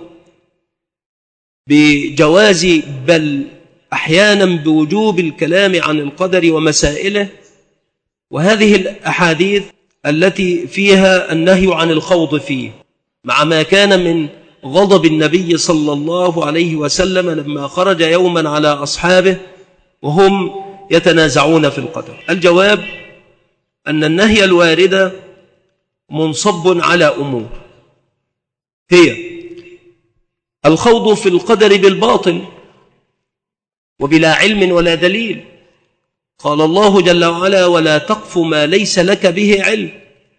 بجواز بل أحيانا بوجوب الكلام عن القدر ومسائله، وهذه الأحاديث التي فيها النهي عن الخوض فيه، مع ما كان من غضب النبي صلى الله عليه وسلم لما خرج يوما على أصحابه وهم يتنازعون في القدر؟ الجواب أن النهي الوارد منصب على أمور، هي الخوض في القدر بالباطل وبلا علم ولا دليل. قال الله جل وعلا: ولا تقف ما ليس لك به علم.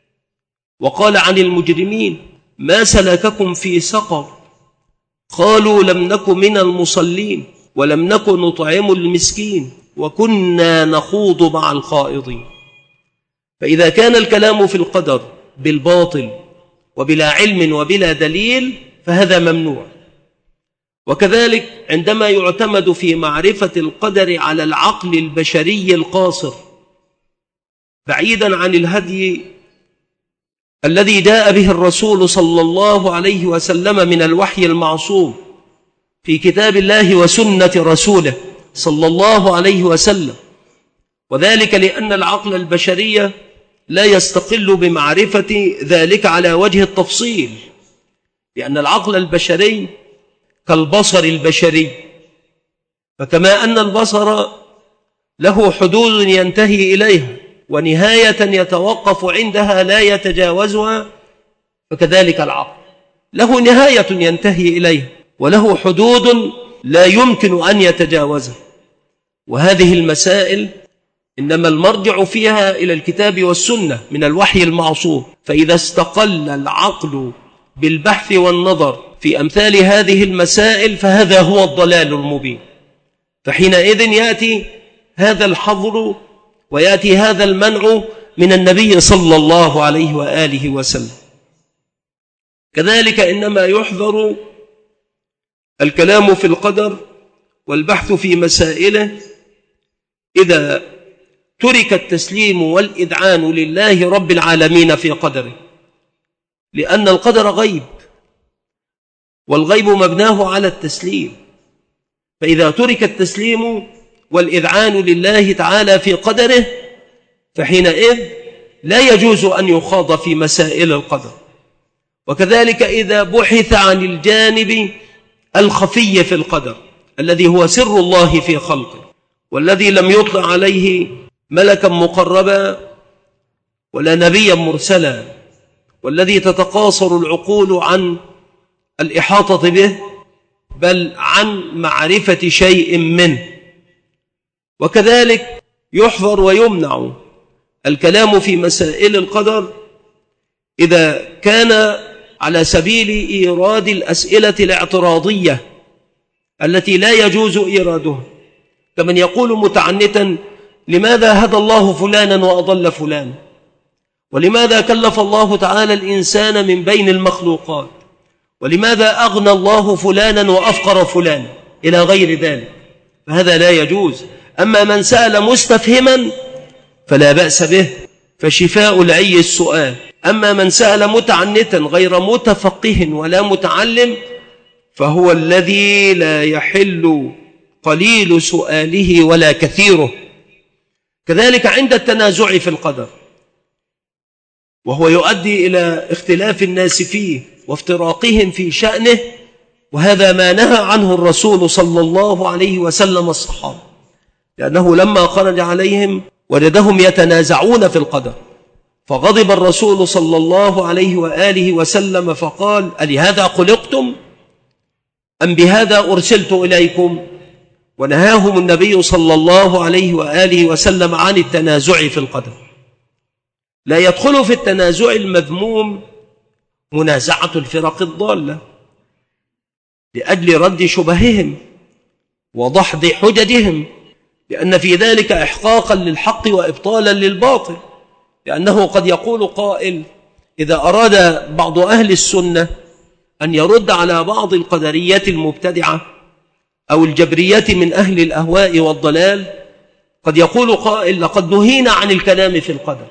وقال عن المجرمين: ما سلككم في سقر؟ قالوا: لم نك من المصلين ولم نك نطعم المسكين وكنا نخوض مع الخائضين. فإذا كان الكلام في القدر بالباطل وبلا علم وبلا دليل فهذا ممنوع. وكذلك عندما يعتمد في معرفة القدر على العقل البشري القاصر بعيدا عن الهدي الذي جاء به الرسول صلى الله عليه وسلم من الوحي المعصوم في كتاب الله وسنة رسوله صلى الله عليه وسلم، وذلك لأن العقل البشري لا يستقل بمعرفة ذلك على وجه التفصيل، لأن العقل البشري كالبصر البشري، فكما أن البصر له حدود ينتهي إليها ونهاية يتوقف عندها لا يتجاوزها، فكذلك العقل له نهاية ينتهي إليها وله حدود لا يمكن أن يتجاوزها. وهذه المسائل إنما المرجع فيها إلى الكتاب والسنة من الوحي المعصوم، فإذا استقل العقل بالبحث والنظر في أمثال هذه المسائل فهذا هو الضلال المبين. فحينئذ يأتي هذا الحظر ويأتي هذا المنع من النبي صلى الله عليه وآله وسلم. كذلك إنما يحذر الكلام في القدر والبحث في مسائله إذا ترك التسليم والإذعان لله رب العالمين في قدره، لأن القدر غيب والغيب مبناه على التسليم، فإذا ترك التسليم والإذعان لله تعالى في قدره فحينئذ لا يجوز أن يخاض في مسائل القدر. وكذلك إذا بحث عن الجانب الخفي في القدر الذي هو سر الله في خلقه، والذي لم يطلع عليه ملكا مقربا ولا نبيا مرسلا، والذي تتقاصر العقول عن الإحاطة به بل عن معرفة شيء منه. وكذلك يحظر ويمنع الكلام في مسائل القدر إذا كان على سبيل إيراد الأسئلة الاعتراضية التي لا يجوز إيرادها، كمن يقول متعنتا: لماذا هدى الله فلانا وأضل فلانا؟ ولماذا كلف الله تعالى الإنسان من بين المخلوقات؟ ولماذا أغنى الله فلانا وأفقر فلانا؟ إلى غير ذلك، فهذا لا يجوز. أما من سأل مستفهما فلا بأس به، فشفاء العي السؤال. أما من سأل متعنتا غير متفقه ولا متعلم فهو الذي لا يحل قليل سؤاله ولا كثيره. كذلك عند التنازع في القدر، وهو يؤدي إلى اختلاف الناس فيه وافتراقهم في شأنه، وهذا ما نهى عنه الرسول صلى الله عليه وسلم الصحابة. لأنه لما خرج عليهم وجدهم يتنازعون في القدر، فغضب الرسول صلى الله عليه وآله وسلم فقال: ألهذا خلقتم أم بهذا أرسلت إليكم؟ ونهاهم النبي صلى الله عليه وآله وسلم عن التنازع في القدر. لا يدخل في التنازع المذموم منازعة الفرق الضالة لأجل رد شبههم وضحض حججهم، لأن في ذلك إحقاقا للحق وإبطالا للباطل. لأنه قد يقول قائل: إذا أراد بعض أهل السنة أن يرد على بعض القدرية المبتدعة أو الجبرية من أهل الأهواء والضلال، قد يقول قائل: لقد نهينا عن الكلام في القدر.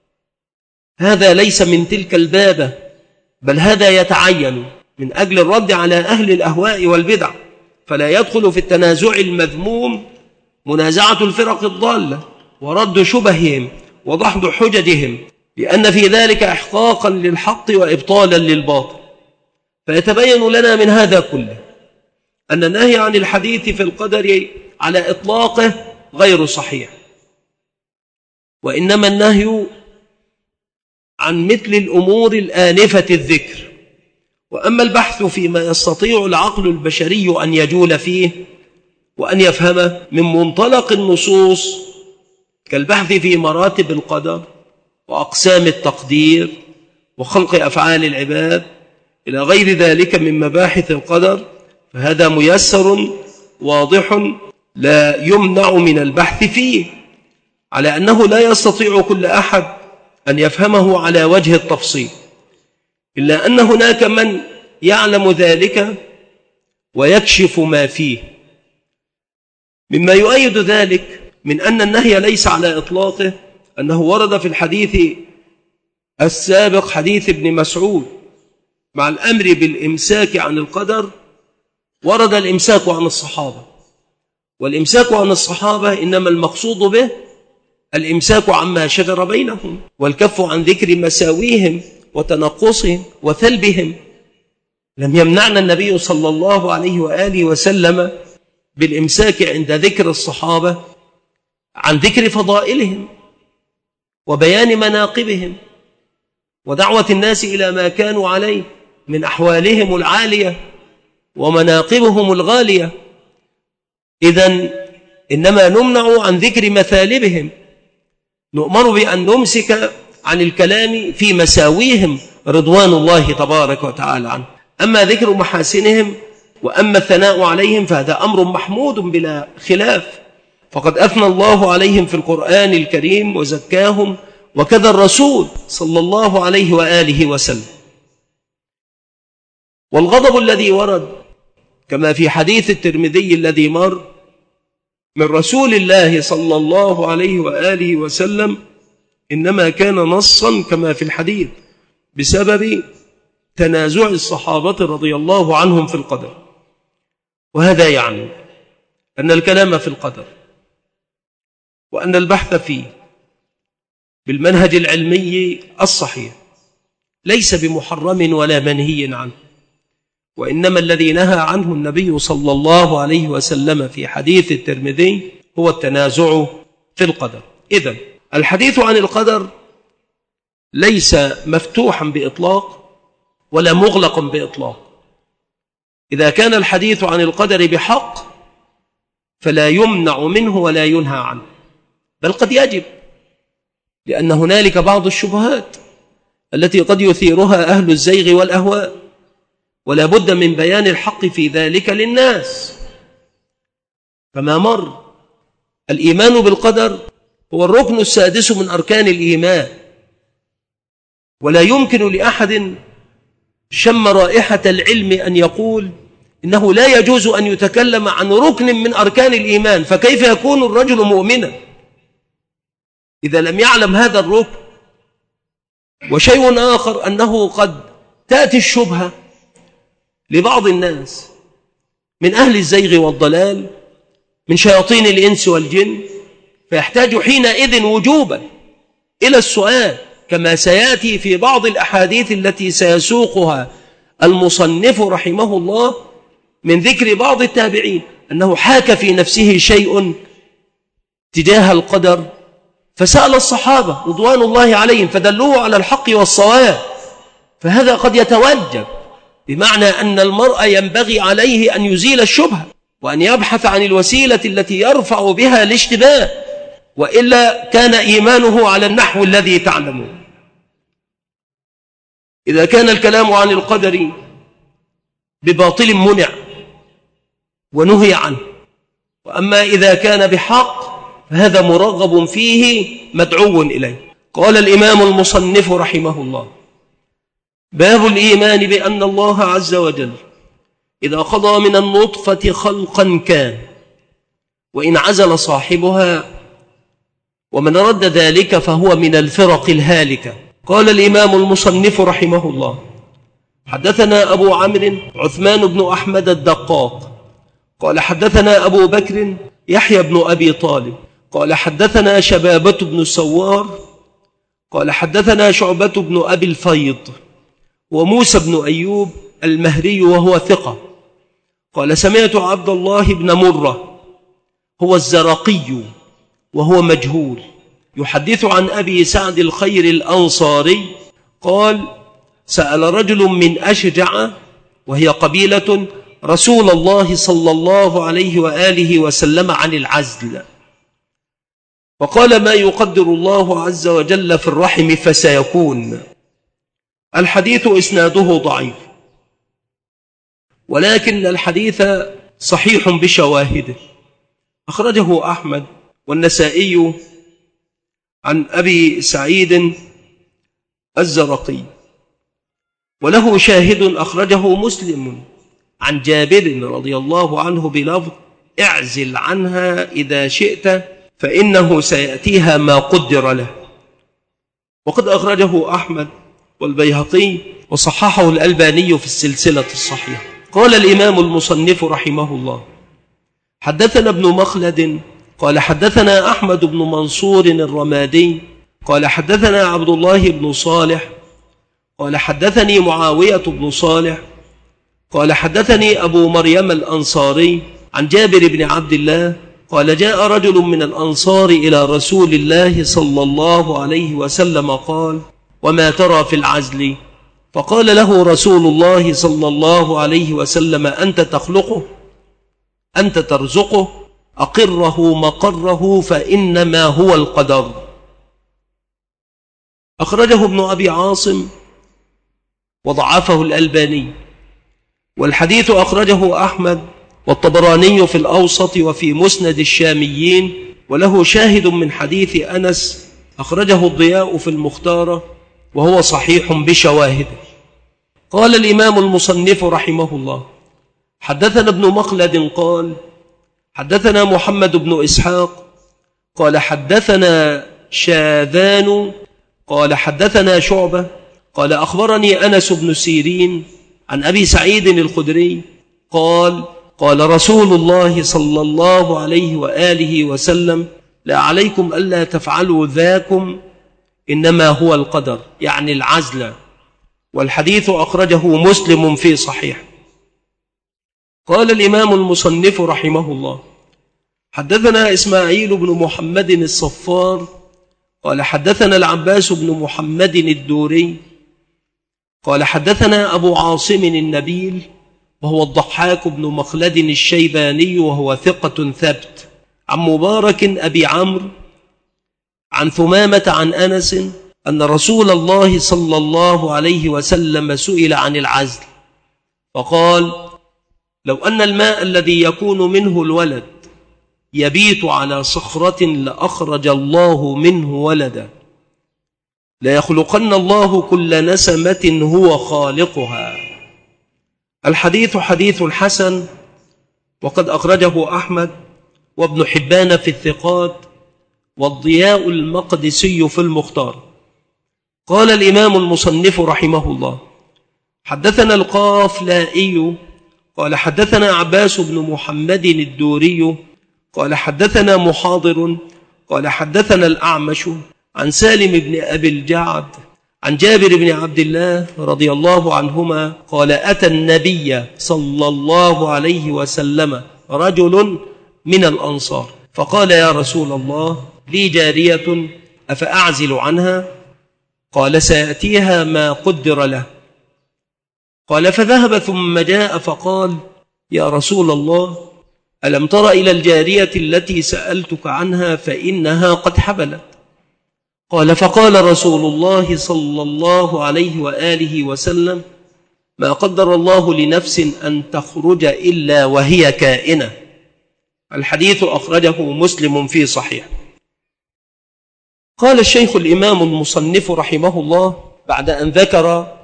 هذا ليس من تلك البابة، بل هذا يتعين من أجل الرد على أهل الأهواء والبدع، فلا يدخل في التنازع المذموم منازعة الفرق الضالة ورد شبههم وضحض حججهم، لأن في ذلك إحقاقا للحق وإبطالا للباطل. فيتبين لنا من هذا كله أن النهي عن الحديث في القدر على إطلاقه غير صحيح، وإنما النهي عن مثل الأمور الآنفة الذكر. وأما البحث فيما يستطيع العقل البشري أن يجول فيه وأن يفهمه من منطلق النصوص، كالبحث في مراتب القدر وأقسام التقدير وخلق أفعال العباد إلى غير ذلك من مباحث القدر، فهذا ميسر واضح لا يمنع من البحث فيه، على أنه لا يستطيع كل أحد أن يفهمه على وجه التفصيل، إلا أن هناك من يعلم ذلك ويكشف ما فيه. مما يؤيد ذلك من أن النهي ليس على إطلاقه أنه ورد في الحديث السابق حديث ابن مسعود مع الأمر بالإمساك عن القدر، ورد الإمساك عن الصحابة، والإمساك عن الصحابة إنما المقصود به الإمساك عما شجر بينهم والكف عن ذكر مساويهم وتنقصهم وثلبهم. لم يمنعنا النبي صلى الله عليه وآله وسلم بالإمساك عند ذكر الصحابة عن ذكر فضائلهم وبيان مناقبهم ودعوة الناس إلى ما كانوا عليه من أحوالهم العالية ومناقبهم الغالية. إذن إنما نمنع عن ذكر مثالبهم، نؤمر بأن نمسك عن الكلام في مساويهم رضوان الله تبارك وتعالى عنه. أما ذكر محاسنهم وأما الثناء عليهم فهذا أمر محمود بلا خلاف، فقد أثنى الله عليهم في القرآن الكريم وزكاهم، وكذا الرسول صلى الله عليه وآله وسلم. والغضب الذي ورد كما في حديث الترمذي الذي مر من رسول الله صلى الله عليه وآله وسلم إنما كان نصا كما في الحديث بسبب تنازع الصحابة رضي الله عنهم في القدر. وهذا يعني أن الكلام في القدر وأن البحث فيه بالمنهج العلمي الصحيح ليس بمحرم ولا منهي عنه، وإنما الذي نهى عنه النبي صلى الله عليه وسلم في حديث الترمذي هو التنازع في القدر. إذن الحديث عن القدر ليس مفتوحا بإطلاق ولا مغلقا بإطلاق. إذا كان الحديث عن القدر بحق فلا يمنع منه ولا ينهى عنه، بل قد يجب، لأن هنالك بعض الشبهات التي قد يثيرها أهل الزيغ والأهواء، ولا بد من بيان الحق في ذلك للناس. فما مر الإيمان بالقدر هو الركن السادس من أركان الإيمان، ولا يمكن لأحد شم رائحة العلم أن يقول إنه لا يجوز أن يتكلم عن ركن من أركان الإيمان، فكيف يكون الرجل مؤمنا إذا لم يعلم هذا الركن؟ وشيء آخر أنه قد تأتي الشبهة لبعض الناس من أهل الزيغ والضلال من شياطين الإنس والجن، فيحتاج حينئذ وجوبا إلى السؤال، كما سيأتي في بعض الأحاديث التي سيسوقها المصنف رحمه الله من ذكر بعض التابعين أنه حاك في نفسه شيء تجاه القدر، فسأل الصحابة رضوان الله عليهم فدلوه على الحق والصواب، فهذا قد يتوجب، بمعنى أن المرء ينبغي عليه أن يزيل الشبهة وأن يبحث عن الوسيلة التي يرفع بها الاشتباه، وإلا كان إيمانه على النحو الذي تعلمون. إذا كان الكلام عن القدر بباطل منع ونهي عنه، وأما إذا كان بحق فهذا مرغب فيه مدعو إليه. قال الإمام المصنف رحمه الله: باب الإيمان بأن الله عز وجل إذا قضى من النطفة خلقا كان، وإن عزل صاحبها، ومن رد ذلك فهو من الفرق الهالكة. قال الإمام المصنف رحمه الله: حدثنا أبو عمرو عثمان بن أحمد الدقاق قال حدثنا أبو بكر يحيى بن أبي طالب قال حدثنا شبابة بن السوار قال حدثنا شعبة بن أبي الفيض وموسى بن أيوب المهري وهو ثقة قال سمعت عبد الله بن مرة هو الزرقي وهو مجهول يحدث عن أبي سعد الخير الأنصاري قال سأل رجل من أشجع وهي قبيلة رسول الله صلى الله عليه وآله وسلم عن العزل، وقال ما يقدر الله عز وجل في الرحم فسيكون. الحديث إسناده ضعيف، ولكن الحديث صحيح بشواهده. أخرجه أحمد والنسائي عن أبي سعيد الزرقي، وله شاهد أخرجه مسلم عن جابر رضي الله عنه بلفظ اعزل عنها إذا شئت فإنه سيأتيها ما قدر له. وقد أخرجه أحمد والبيهقي وصححه الألباني في السلسلة الصحيحة. قال الإمام المصنف رحمه الله: حدثنا ابن مخلد قال حدثنا أحمد بن منصور الرمادي قال حدثنا عبد الله بن صالح قال حدثني معاوية بن صالح قال حدثني أبو مريم الأنصاري عن جابر بن عبد الله قال جاء رجل من الأنصار إلى رسول الله صلى الله عليه وسلم قال وما ترى في العزل؟ فقال له رسول الله صلى الله عليه وسلم أنت تخلقه أنت ترزقه أقره مقره فإنما هو القدر. أخرجه ابن أبي عاصم وضعفه الألباني، والحديث أخرجه أحمد والطبراني في الأوسط وفي مسند الشاميين، وله شاهد من حديث أنس أخرجه الضياء في المختارة وهو صحيح بشواهده. قال الإمام المصنف رحمه الله: حدثنا ابن مخلد قال حدثنا محمد بن إسحاق قال حدثنا شاذان قال حدثنا شعبة قال أخبرني أنس بن سيرين عن أبي سعيد الخدري قال قال رسول الله صلى الله عليه وآله وسلم لا عليكم ألا تفعلوا ذاكم إنما هو القدر، يعني العزل. والحديث أخرجه مسلم في صحيح. قال الإمام المصنف رحمه الله: حدثنا إسماعيل بن محمد الصفار قال حدثنا العباس بن محمد الدوري قال حدثنا أبو عاصم النبيل وهو الضحاك بن مخلد الشيباني وهو ثقة ثبت عن مبارك أبي عمرو عن ثمامة عن أنس أن رسول الله صلى الله عليه وسلم سئل عن العزل فقال لو أن الماء الذي يكون منه الولد يبيت على صخرة لأخرج الله منه ولدا ليخلقن الله كل نسمة هو خالقها. الحديث حديث حسن، وقد أخرجه أحمد وابن حبان في الثقات والضياء المقدسي في المختار. قال الإمام المصنف رحمه الله: حدثنا القافلائي قال حدثنا عباس بن محمد الدوري قال حدثنا محاضر قال حدثنا الأعمش عن سالم بن أبي الجعد عن جابر بن عبد الله رضي الله عنهما قال أتى النبي صلى الله عليه وسلم رجل من الأنصار فقال يا رسول الله لي جارية أفأعزل عنها؟ قال سيأتيها ما قدر له. قال فذهب ثم جاء فقال يا رسول الله ألم تر إلى الجارية التي سألتك عنها فإنها قد حبلت؟ قال فقال رسول الله صلى الله عليه وآله وسلم ما قدر الله لنفس أن تخرج إلا وهي كائنة. الحديث أخرجه مسلم في صحيح. قال الشيخ الإمام المصنف رحمه الله بعد أن ذكر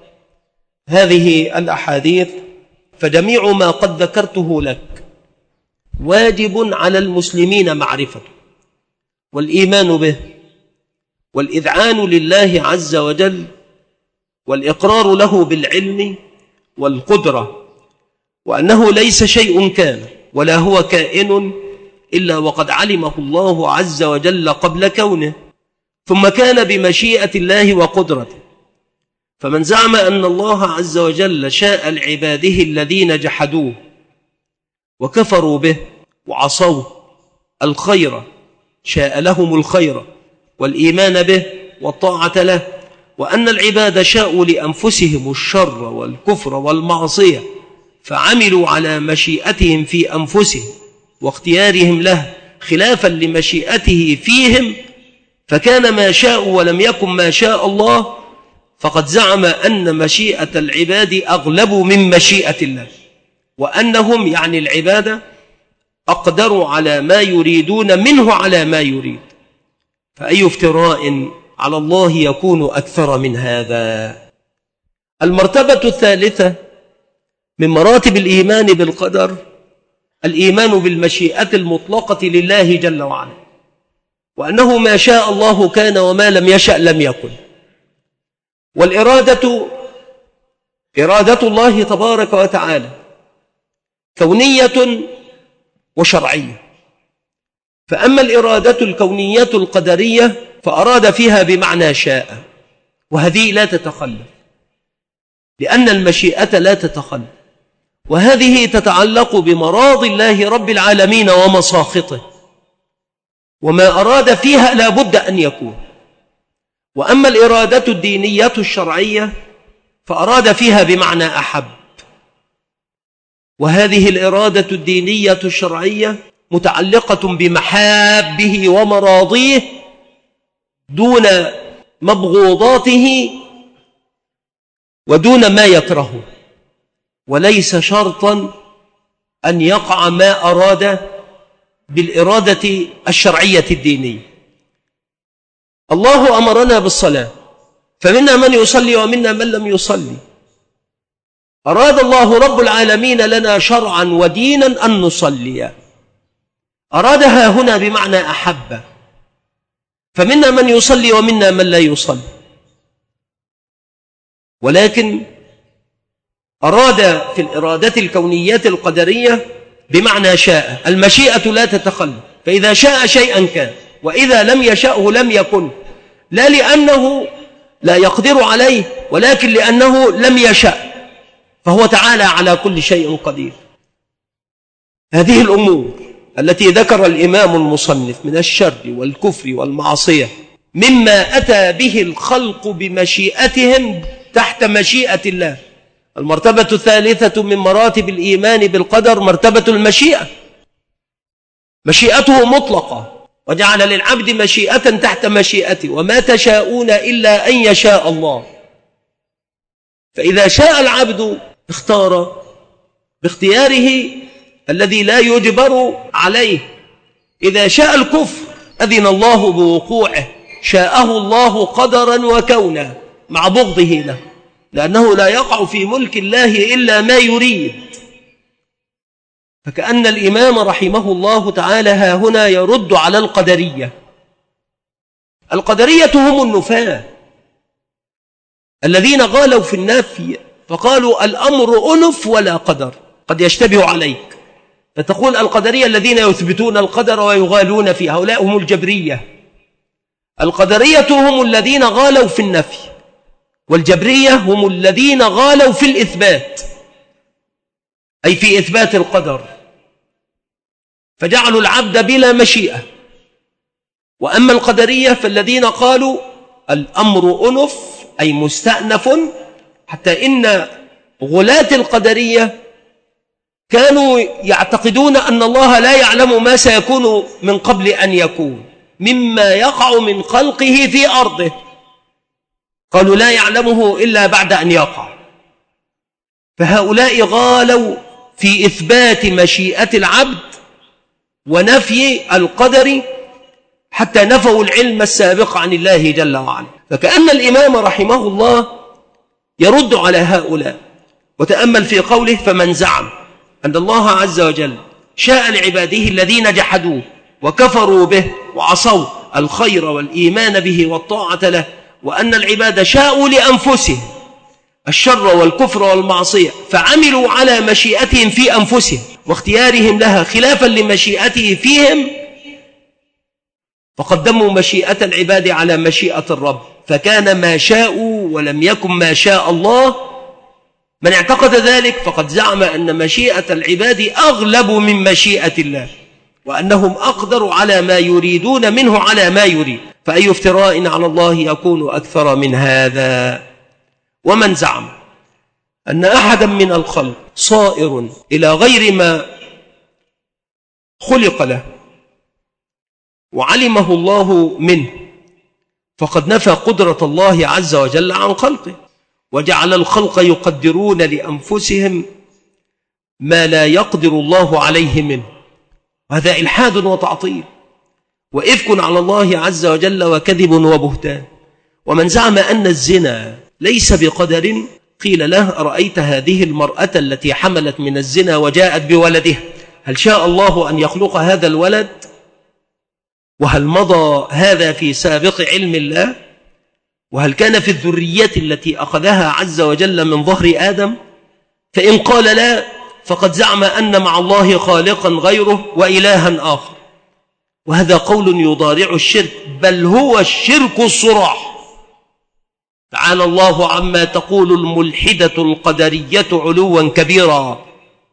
هذه الأحاديث فجميع ما قد ذكرته لك واجب على المسلمين معرفته والإيمان به والإذعان لله عز وجل والإقرار له بالعلم والقدرة، وأنه ليس شيء كان ولا هو كائن إلا وقد علمه الله عز وجل قبل كونه، ثم كان بمشيئة الله وقدرته. فمن زعم أن الله عز وجل شاء لعباده الذين جحدوه وكفروا به وعصوه الخير، شاء لهم الخير والإيمان به والطاعة له، وأن العباد شاءوا لأنفسهم الشر والكفر والمعصية فعملوا على مشيئتهم في أنفسهم واختيارهم له خلافا لمشيئته فيهم، فكان ما شاء ولم يكن ما شاء الله، فقد زعم أن مشيئة العباد أغلب من مشيئة الله، وأنهم يعني العبادة أقدروا على ما يريدون منه على ما يريد. فأي افتراء على الله يكون أكثر من هذا؟ المرتبة الثالثة من مراتب الإيمان بالقدر الإيمان بالمشيئة المطلقة لله جل وعلا، وأنه ما شاء الله كان وما لم يشأ لم يكن. والإرادة إرادة الله تبارك وتعالى كونية وشرعية. فأما الإرادة الكونية القدرية فأراد فيها بمعنى شاء، وهذه لا تتخلف لأن المشيئة لا تتخلف، وهذه تتعلق بمراضي الله رب العالمين ومساخطه، وما أراد فيها لا بد أن يكون. وأما الإرادة الدينية الشرعية فأراد فيها بمعنى أحب، وهذه الإرادة الدينية الشرعية متعلقة بمحابه ومراضيه دون مبغوضاته ودون ما يكرهه، وليس شرطا أن يقع ما أراد بالإرادة الشرعية الدينية. الله أمرنا بالصلاة فمنا من يصلي ومنا من لم يصلي. أراد الله رب العالمين لنا شرعا ودينا أن نصلي، أرادها هنا بمعنى أحب، فمنا من يصلي ومنا من لا يصلي، ولكن أراد في الإرادة الكونية القدرية بمعنى شاء. المشيئة لا تتخلف، فإذا شاء شيئا كان، وإذا لم يشأه لم يكن، لا لأنه لا يقدر عليه ولكن لأنه لم يشأ، فهو تعالى على كل شيء قدير. هذه الأمور التي ذكر الإمام المصنف من الشر والكفر والمعصية مما أتى به الخلق بمشيئتهم تحت مشيئة الله. المرتبة الثالثة من مراتب الإيمان بالقدر مرتبة المشيئة، مشيئته مطلقة، وجعل للعبد مشيئة تحت مشيئته، وما تشاءون إلا أن يشاء الله. فإذا شاء العبد اختار باختياره الذي لا يجبر عليه. إذا شاء الكفر أذن الله بوقوعه، شاءه الله قدرا وكونا مع بغضه له، لأنه لا يقع في ملك الله إلا ما يريد. فكأن الإمام رحمه الله تعالى ها هنا يرد على القدرية. القدرية هم النفاة الذين غالوا في النفي، فقالوا الأمر أنف ولا قدر، قد يشتبه عليك فتقول القدرية الذين يثبتون القدر ويغالون فيه، هؤلاء هم الجبرية. القدرية هم الذين غالوا في النفي، والجبرية هم الذين غالوا في الإثبات، أي في إثبات القدر. فجعلوا العبد بلا مشيئة. وأما القدرية فالذين قالوا الأمر أنف أي مستأنف، حتى إن غلاة القدرية كانوا يعتقدون أن الله لا يعلم ما سيكون من قبل أن يكون مما يقع من خلقه في أرضه، قالوا لا يعلمه إلا بعد أن يقع. فهؤلاء غالوا في إثبات مشيئة العبد ونفي القدر، حتى نفوا العلم السابق عن الله جل وعلا. فكأن الإمام رحمه الله يرد على هؤلاء. وتأمل في قوله: فمن زعم أن الله عز وجل شاء لعباده الذين جحدوه وكفروا به وعصوا الخير والإيمان به والطاعة له، وأن العباد شاءوا لأنفسهم الشر والكفر والمعصية فعملوا على مشيئتهم في أنفسهم واختيارهم لها خلافا لمشيئته فيهم، فقدموا مشيئة العباد على مشيئة الرب، فكان ما شاءوا ولم يكن ما شاء الله. من اعتقد ذلك فقد زعم أن مشيئة العباد أغلب من مشيئة الله، وأنهم أقدروا على ما يريدون منه على ما يريد، فأي افتراء على الله يكون أكثر من هذا. ومن زعم أن أحدا من الخلق صائر إلى غير ما خلق له وعلمه الله منه، فقد نفى قدرة الله عز وجل عن خلقه، وجعل الخلق يقدرون لأنفسهم ما لا يقدر الله عليه منه. هذا إلحاد وتعطيل وإفك على الله عز وجل وكذب وبهتان. ومن زعم أن الزنا ليس بقدر قيل له: أرأيت هذه المرأة التي حملت من الزنا وجاءت بولدها، هل شاء الله أن يخلق هذا الولد؟ وهل مضى هذا في سابق علم الله؟ وهل كان في الذرية التي أخذها عز وجل من ظهر آدم؟ فإن قال لا فقد زعم أن مع الله خالقا غيره وإلها آخر، وهذا قول يضارع الشرك، بل هو الشرك الصراح. تعالى الله عما تقول الملحدة القدرية علوا كبيرا.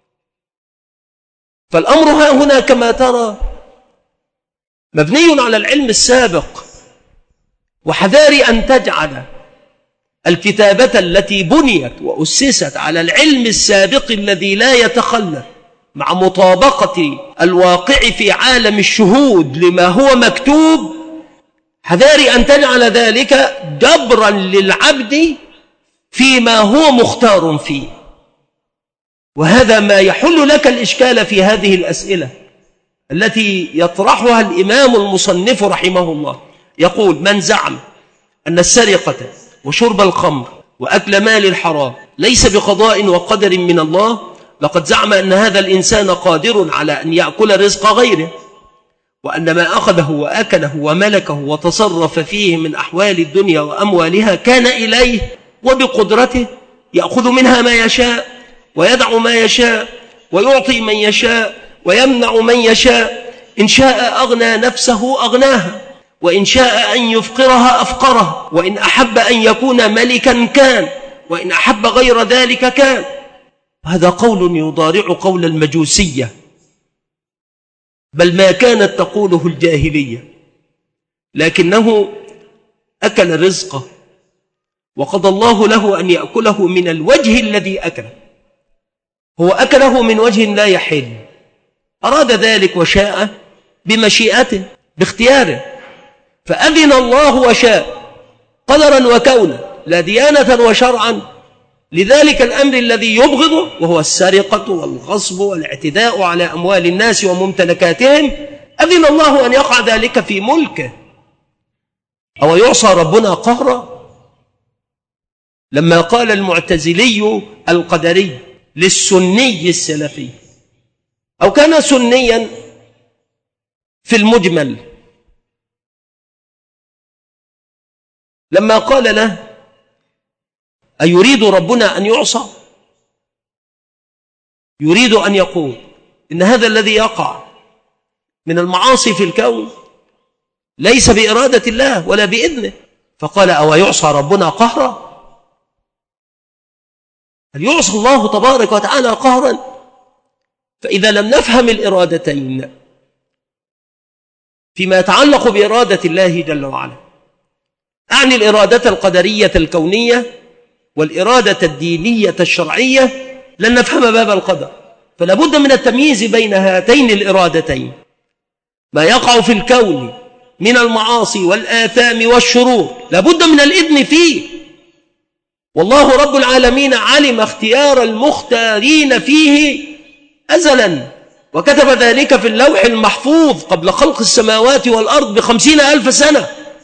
فالأمر ها هنا كما ترى مبني على العلم السابق، وحذار أن تجعل الكتابة التي بنيت وأسست على العلم السابق الذي لا يتخلف مع مطابقة الواقع في عالم الشهود لما هو مكتوب، حذار أن تجعل ذلك جبرا للعبد فيما هو مختار فيه. وهذا ما يحل لك الإشكال في هذه الأسئلة التي يطرحها الإمام المصنف رحمه الله. يقول: من زعم أن السرقة وشرب الخمر وأكل مال الحرام ليس بقضاء وقدر من الله، لقد زعم أن هذا الإنسان قادر على أن يأكل رزق غيره، وأن ما أخذه وأكله وملكه وتصرف فيه من أحوال الدنيا وأموالها كان إليه، وبقدرته يأخذ منها ما يشاء ويدع ما يشاء ويعطي من يشاء ويمنع من يشاء. إن شاء أغنى نفسه أغناها، وإن شاء أن يفقرها أفقرها، وإن أحب أن يكون ملكا كان، وإن أحب غير ذلك كان. هذا قول يضارع قول المجوسية، بل ما كانت تقوله الجاهلية، لكنه أكل رزقه وقضى الله له أن يأكله من الوجه الذي أكله. هو أكله من وجه لا يحل، أراد ذلك وشاء بمشيئته باختياره، فأذن الله وشاء قدرا وكونا لا ديانة وشرعا لذلك الأمر الذي يبغضه، وهو السرقة والغصب والاعتداء على أموال الناس وممتلكاتهم. أذن الله أن يقع ذلك في ملكه. أو يعصى ربنا قهرا؟ لما قال المعتزلي القدري للسني السلفي، أو كان سنيا في المجمل، لما قال له: أيريد ربنا أن يعصى؟ يريد أن يقول إن هذا الذي يقع من المعاصي في الكون ليس بإرادة الله ولا بإذنه، فقال: أو يعصى ربنا قهرا؟ هل يعصى الله تبارك وتعالى قهرا؟ فإذا لم نفهم الإرادتين فيما يتعلق بإرادة الله جل وعلا. أعني الإرادة القدرية الكونية والإرادة الدينية الشرعية، لن نفهم باب القدر، فلا بد من التمييز بين هاتين الإرادتين. ما يقع في الكون من المعاصي والآثام والشرور لا بد من الإذن فيه، والله رب العالمين علم اختيار المختارين فيه أزلا، وكتب ذلك في اللوح المحفوظ قبل خلق السماوات والأرض ب50,000 سنة،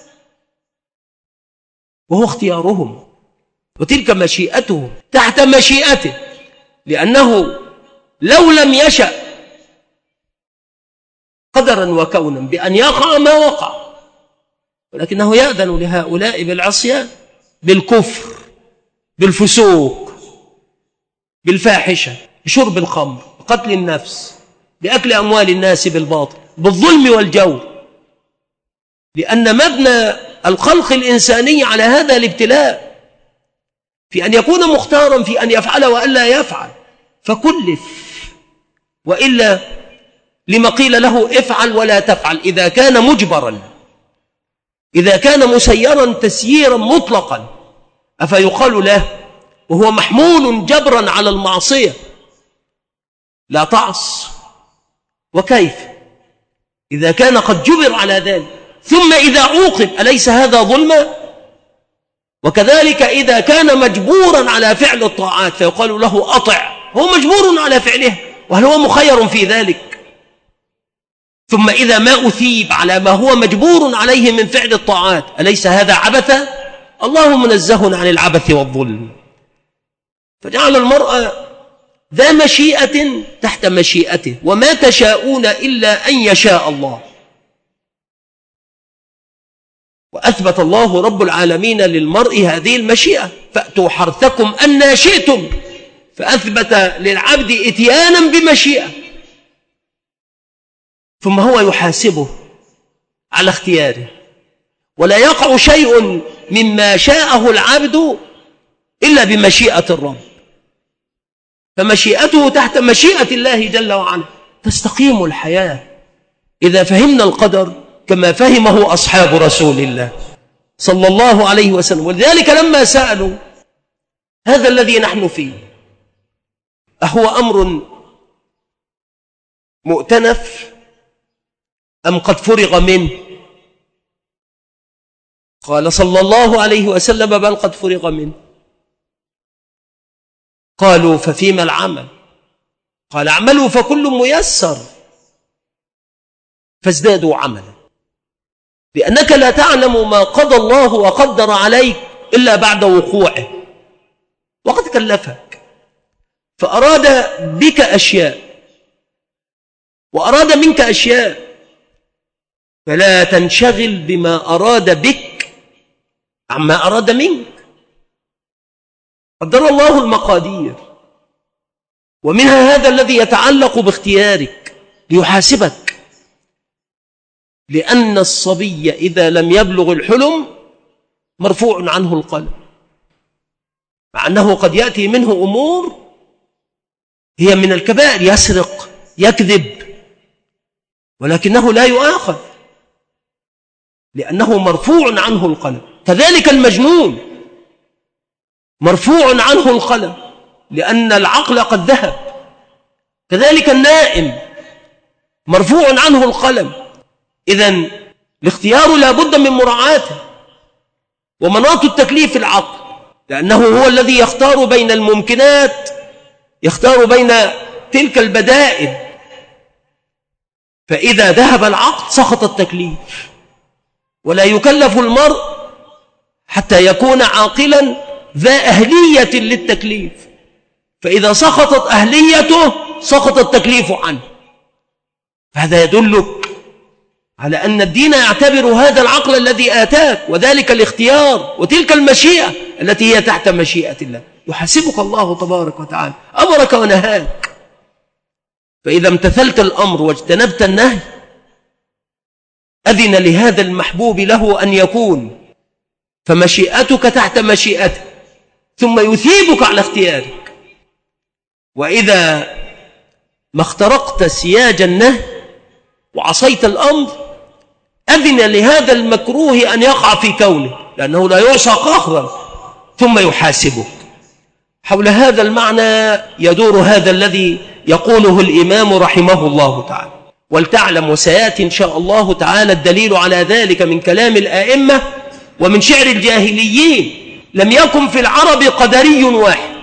وهو اختيارهم وتلك مشيئته تحت مشيئته، لأنه لو لم يشأ قدرا وكونا بأن يقع ما وقع، ولكنه يأذن لهؤلاء بالعصيان، بالكفر، بالفسوق، بالفاحشة، بشرب الخمر، بقتل النفس، بأكل أموال الناس بالباطل، بالظلم والجور، لأن مبنى الخلق الإنساني على هذا الابتلاء، في أن يكون مختارا في أن يفعل وألا يفعل، فكلف، وإلا لما قيل له افعل ولا تفعل إذا كان مجبرا، إذا كان مسيرا تسييرا مطلقا، أفيقال له وهو محمول جبرا على المعصية لا تعص؟ وكيف إذا كان قد جبر على ذلك؟ ثم إذا عوقب أليس هذا ظلما؟ وكذلك إذا كان مجبورا على فعل الطاعات فيقال له أطع، هو مجبور على فعله، وهل هو مخير في ذلك؟ ثم إذا ما أثيب على ما هو مجبور عليه من فعل الطاعات أليس هذا عبثا؟ الله منزه عن العبث والظلم، فجعل المرء ذا مشيئة تحت مشيئته، وما تشاءون إلا أن يشاء الله. وأثبت الله رب العالمين للمرء هذه المشيئة، فأتوا حرثكم أن شئتم، فأثبت للعبد إتيانا بمشيئة، ثم هو يحاسبه على اختياره، ولا يقع شيء مما شاءه العبد إلا بمشيئة الرب، فمشيئته تحت مشيئة الله جل وعلا تستقيم الحياة إذا فهمنا القدر كما فهمه أصحاب رسول الله صلى الله عليه وسلم. ولذلك لما سألوا هذا الذي نحن فيه أهو أمر مؤتنف أم قد فرغ منه؟ قال صلى الله عليه وسلم بل قد فرغ منه. قالوا ففيما العمل؟ قال اعملوا فكل ميسر، فازدادوا عملا، لأنك لا تعلم ما قضى الله وقدر عليك إلا بعد وقوعه، وقد كلفك فأراد بك أشياء وأراد منك أشياء، فلا تنشغل بما أراد بك عما أراد منك. قدر الله المقادير، ومنها هذا الذي يتعلق باختيارك ليحاسبك، لأن الصبي إذا لم يبلغ الحلم مرفوع عنه القلم، مع أنه قد يأتي منه أمور هي من الكبائر، يسرق، يكذب، ولكنه لا يؤاخذ لأنه مرفوع عنه القلم. كذلك المجنون مرفوع عنه القلم لأن العقل قد ذهب. كذلك النائم مرفوع عنه القلم. إذن الاختيار لا بد من مراعاته، ومناط التكليف العقل، لأنه هو الذي يختار بين الممكنات، يختار بين تلك البدائل، فإذا ذهب العقل سقط التكليف، ولا يكلف المرء حتى يكون عاقلا ذا أهلية للتكليف، فإذا سقطت أهليته سقط التكليف عنه. فهذا يدلك على أن الدين يعتبر هذا العقل الذي آتاك، وذلك الاختيار، وتلك المشيئة التي هي تحت مشيئة الله. يحاسبك الله تبارك وتعالى، أمرك ونهاك، فإذا امتثلت الأمر واجتنبت النهي أذن لهذا المحبوب له أن يكون، فمشيئتك تحت مشيئته، ثم يثيبك على اختيارك. وإذا ما اخترقت سياج النهي وعصيت الأمر أذن لهذا المكروه أن يقع في كونه، لأنه لا يعصى قهرا ثم يحاسبك. حول هذا المعنى يدور هذا الذي يقوله الإمام رحمه الله تعالى. ولتعلم، وسيأتي إن شاء الله تعالى الدليل على ذلك من كلام الآئمة ومن شعر الجاهليين، لم يكن في العرب قدري واحد.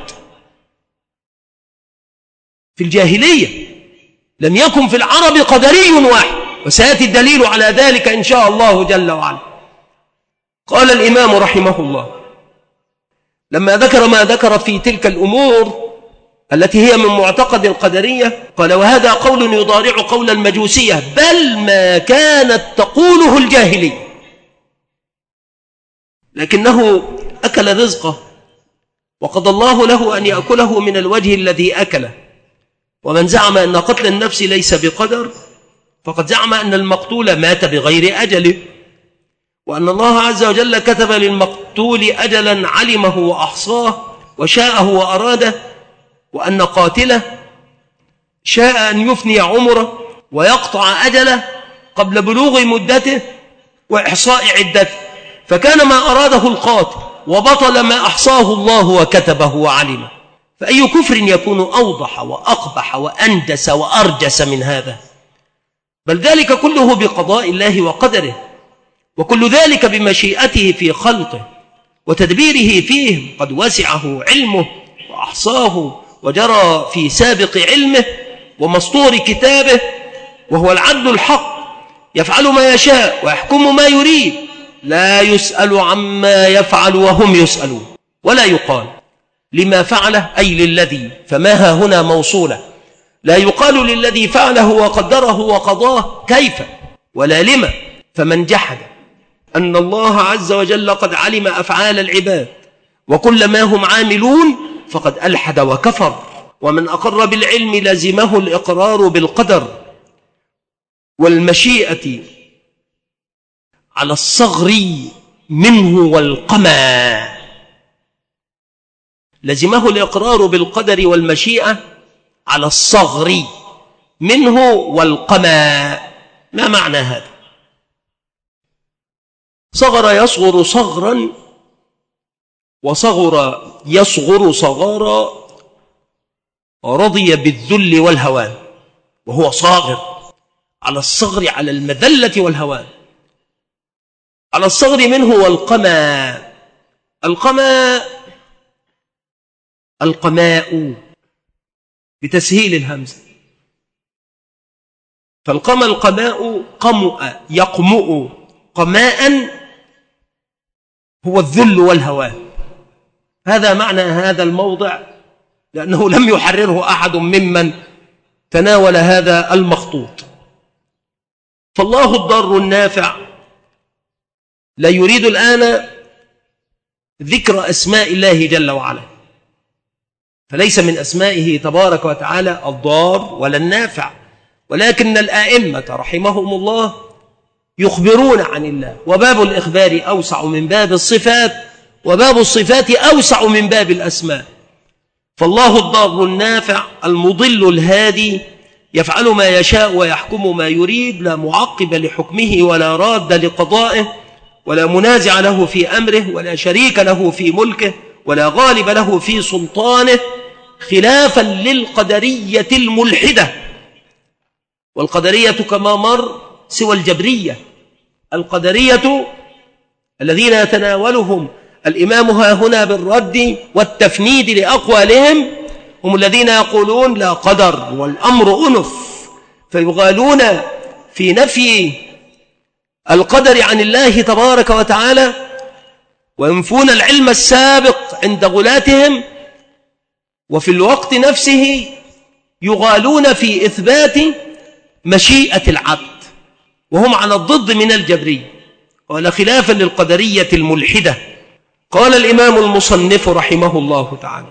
في الجاهلية لم يكن في العرب قدري واحد، وسيأتي الدليل على ذلك إن شاء الله جل وعلا. قال الإمام رحمه الله لما ذكر ما ذكر في تلك الأمور التي هي من معتقد القدرية، قال: وهذا قول يضارع قول المجوسية، بل ما كانت تقوله الجاهلية، لكنه أكل رزقه وقضى الله له أن يأكله من الوجه الذي أكله. ومن زعم أن قتل النفس ليس بقدر فقد زعم أن المقتول مات بغير أجله، وأن الله عز وجل كتب للمقتول أجلا علمه وأحصاه وشاءه وأراده، وأن قاتله شاء أن يفني عمره ويقطع أجله قبل بلوغ مدته وإحصاء عدته، فكان ما أراده القاتل وبطل ما أحصاه الله وكتبه وعلمه. فأي كفر يكون أوضح وأقبح وأندس وأرجس من هذا؟ بل ذلك كله بقضاء الله وقدره، وكل ذلك بمشيئته في خلقه وتدبيره فيه، قد وسعه علمه وأحصاه وجرى في سابق علمه ومسطور كتابه، وهو العدل الحق يفعل ما يشاء ويحكم ما يريد، لا يسأل عما يفعل وهم يسألون. ولا يقال لما فعله أي للذي، فما ها هنا موصولة، لا يقال للذي فعله وقدره وقضاه كيف ولا لما. فمن جحد أن الله عز وجل قد علم أفعال العباد وكل ما هم عاملون فقد ألحد وكفر. ومن أقر بالعلم لزمه الإقرار بالقدر والمشيئة على الصغر منه والقمى. لزمه الإقرار بالقدر والمشيئة على الصغر منه والقمى. ما معنى هذا؟ صغر يصغر صغرا، وصغر يصغر صغارا، رضي بالذل والهوان، وهو صاغر على الصغر، على المذلة والهوان، على الصغر منه والقمى. القمى القماء بتسهيل الهمزة، فالقمى القماء قمؤ يقمؤ، قماء هو الذل والهوان. هذا معنى هذا الموضع، لأنه لم يحرره أحد ممن تناول هذا المخطوط. فالله الضار النافع لا يريد الآن ذكر أسماء الله جل وعلا، فليس من أسمائه تبارك وتعالى الضار ولا النافع، ولكن الآئمة رحمهم الله يخبرون عن الله، وباب الإخبار أوسع من باب الصفات، وباب الصفات أوسع من باب الأسماء. فالله الضار النافع المضل الهادي يفعل ما يشاء ويحكم ما يريد، لا معقب لحكمه ولا راد لقضائه ولا منازع له في أمره ولا شريك له في ملكه ولا غالب له في سلطانه، خلافا للقدرية الملحدة. والقدرية كما مر سوى الجبرية. القدرية الذين يتناولهم الإمام ها هنا بالرد والتفنيد لأقوالهم هم الذين يقولون لا قدر والأمر أنف، فيغالون في نفي القدر عن الله تبارك وتعالى، وينفون العلم السابق عند غلاتهم، وفي الوقت نفسه يغالون في إثبات مشيئة العبد، وهم على الضد من الجبري، ولا خلافا للقدرية الملحدة. قال الإمام المصنف رحمه الله تعالى: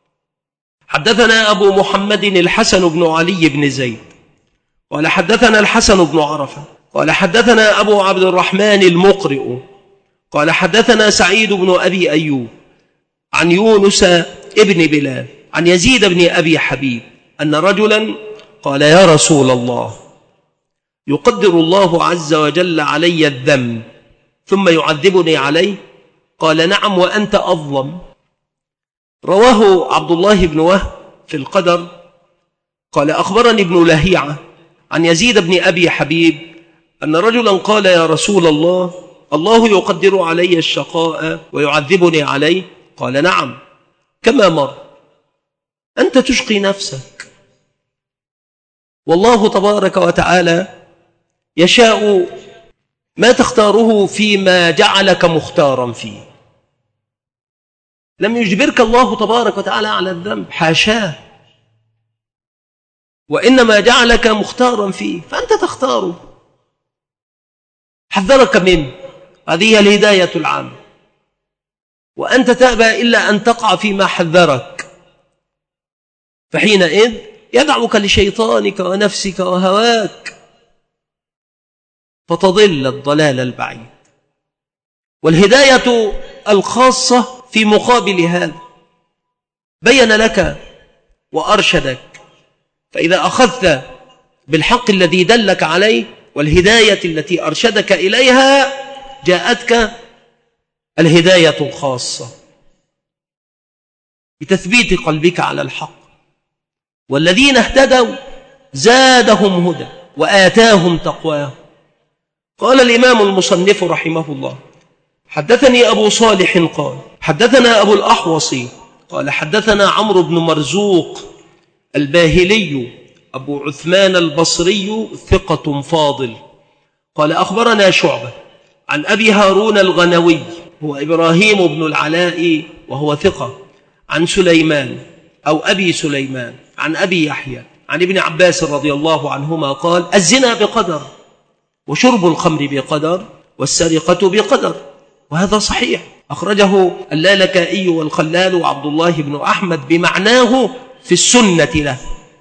حدثنا أبو محمد الحسن بن علي بن زيد قال حدثنا الحسن بن عرفة قال حدثنا أبو عبد الرحمن المقرئ قال حدثنا سعيد بن أبي أيوب عن يونس ابن بلال عن يزيد بن أبي حبيب أن رجلا قال: يا رسول الله، يقدر الله عز وجل علي الذنب ثم يعذبني عليه؟ قال نعم وأنت أظلم. رواه عبد الله بن وهب في القدر قال أخبرني ابن لهيعة عن يزيد بن أبي حبيب أن رجلا قال يا رسول الله، الله يقدر علي الشقاء ويعذبني عليه؟ قال نعم كما مر. أنت تشقي نفسك، والله تبارك وتعالى يشاء ما تختاره فيما جعلك مختارا فيه. لم يجبرك الله تبارك وتعالى على الذنب، حاشاه، وإنما جعلك مختارا فيه فأنت تختاره. حذرك منه، هذه الهداية العامة، وأنت تأبى إلا أن تقع فيما حذرك، فحينئذ يدعوك لشيطانك ونفسك وهواك فتضل الضلال البعيد. والهداية الخاصة في مقابل هذا بين لك وأرشدك، فإذا أخذت بالحق الذي دلك عليه والهداية التي أرشدك إليها جاءتك الهداية الخاصة بتثبيت قلبك على الحق. والذين اهتدوا زادهم هدى وآتاهم تقواهم. قال الإمام المصنف رحمه الله حدثني أبو صالح قال حدثنا أبو الأحوص قال حدثنا عمرو بن مرزوق الباهلي أبو عثمان البصري ثقة فاضل قال أخبرنا شعبة عن أبي هارون الغنوي هو إبراهيم بن العلاء وهو ثقة عن سليمان أو أبي سليمان عن أبي يحيى عن ابن عباس رضي الله عنهما قال الزنا بقدر وشرب الخمر بقدر والسرقة بقدر. وهذا صحيح، أخرجه اللالكائي والخلال وعبد الله بن أحمد بمعناه في السنة له.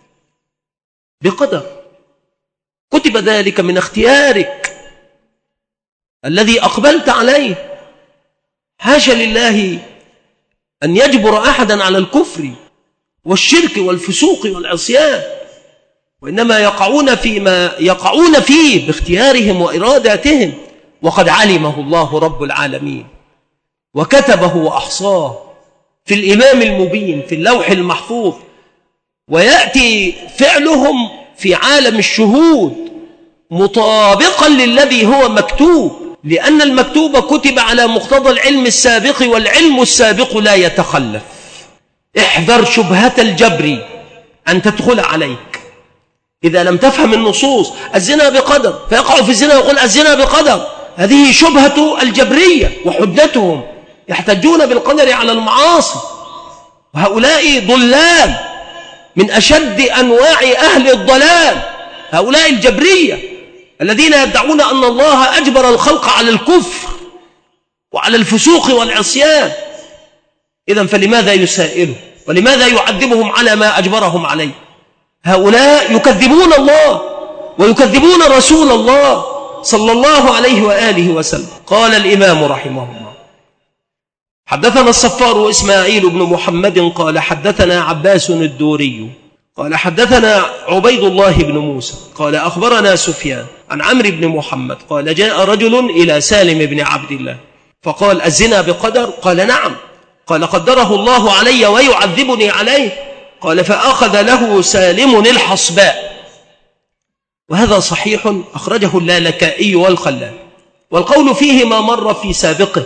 بقدر كتب ذلك من اختيارك الذي أقبلت عليه. حاشا لله أن يجبر أحدا على الكفر والشرك والفسوق والعصيان، وإنما يقعون فيه باختيارهم وإراداتهم، وقد علمه الله رب العالمين وكتبه وأحصاه في الإمام المبين في اللوح المحفوظ، ويأتي فعلهم في عالم الشهود مطابقا للذي هو مكتوب، لأن المكتوب كتب على مقتضى العلم السابق، والعلم السابق لا يتخلف. احذر شبهة الجبر أن تدخل عليك إذا لم تفهم النصوص. الزنا بقدر، فيقع في الزنا ويقول الزنا بقدر، هذه شبهة الجبرية وحجتهم، يحتجون بالقدر على المعاصي، وهؤلاء ضلال من أشد أنواع أهل الضلال، هؤلاء الجبرية الذين يدعون أن الله أجبر الخلق على الكفر وعلى الفسوق والعصيان. إذن فلماذا يسائلوا ولماذا يعذبهم على ما أجبرهم عليه؟ هؤلاء يكذبون الله ويكذبون رسول الله صلى الله عليه وآله وسلم. قال الإمام رحمه الله حدثنا الصفار إسماعيل بن محمد قال حدثنا عباس الدوري قال حدثنا عبيد الله بن موسى قال أخبرنا سفيان عن عمرو بن محمد قال جاء رجل إلى سالم بن عبد الله فقال الزنا بقدر؟ قال نعم. قال قدره الله علي ويعذبني عليه؟ قال فأخذ له سالم الحصباء. وهذا صحيح، أخرجه اللالكائي والخلال، والقول فيه ما مر في سابقه.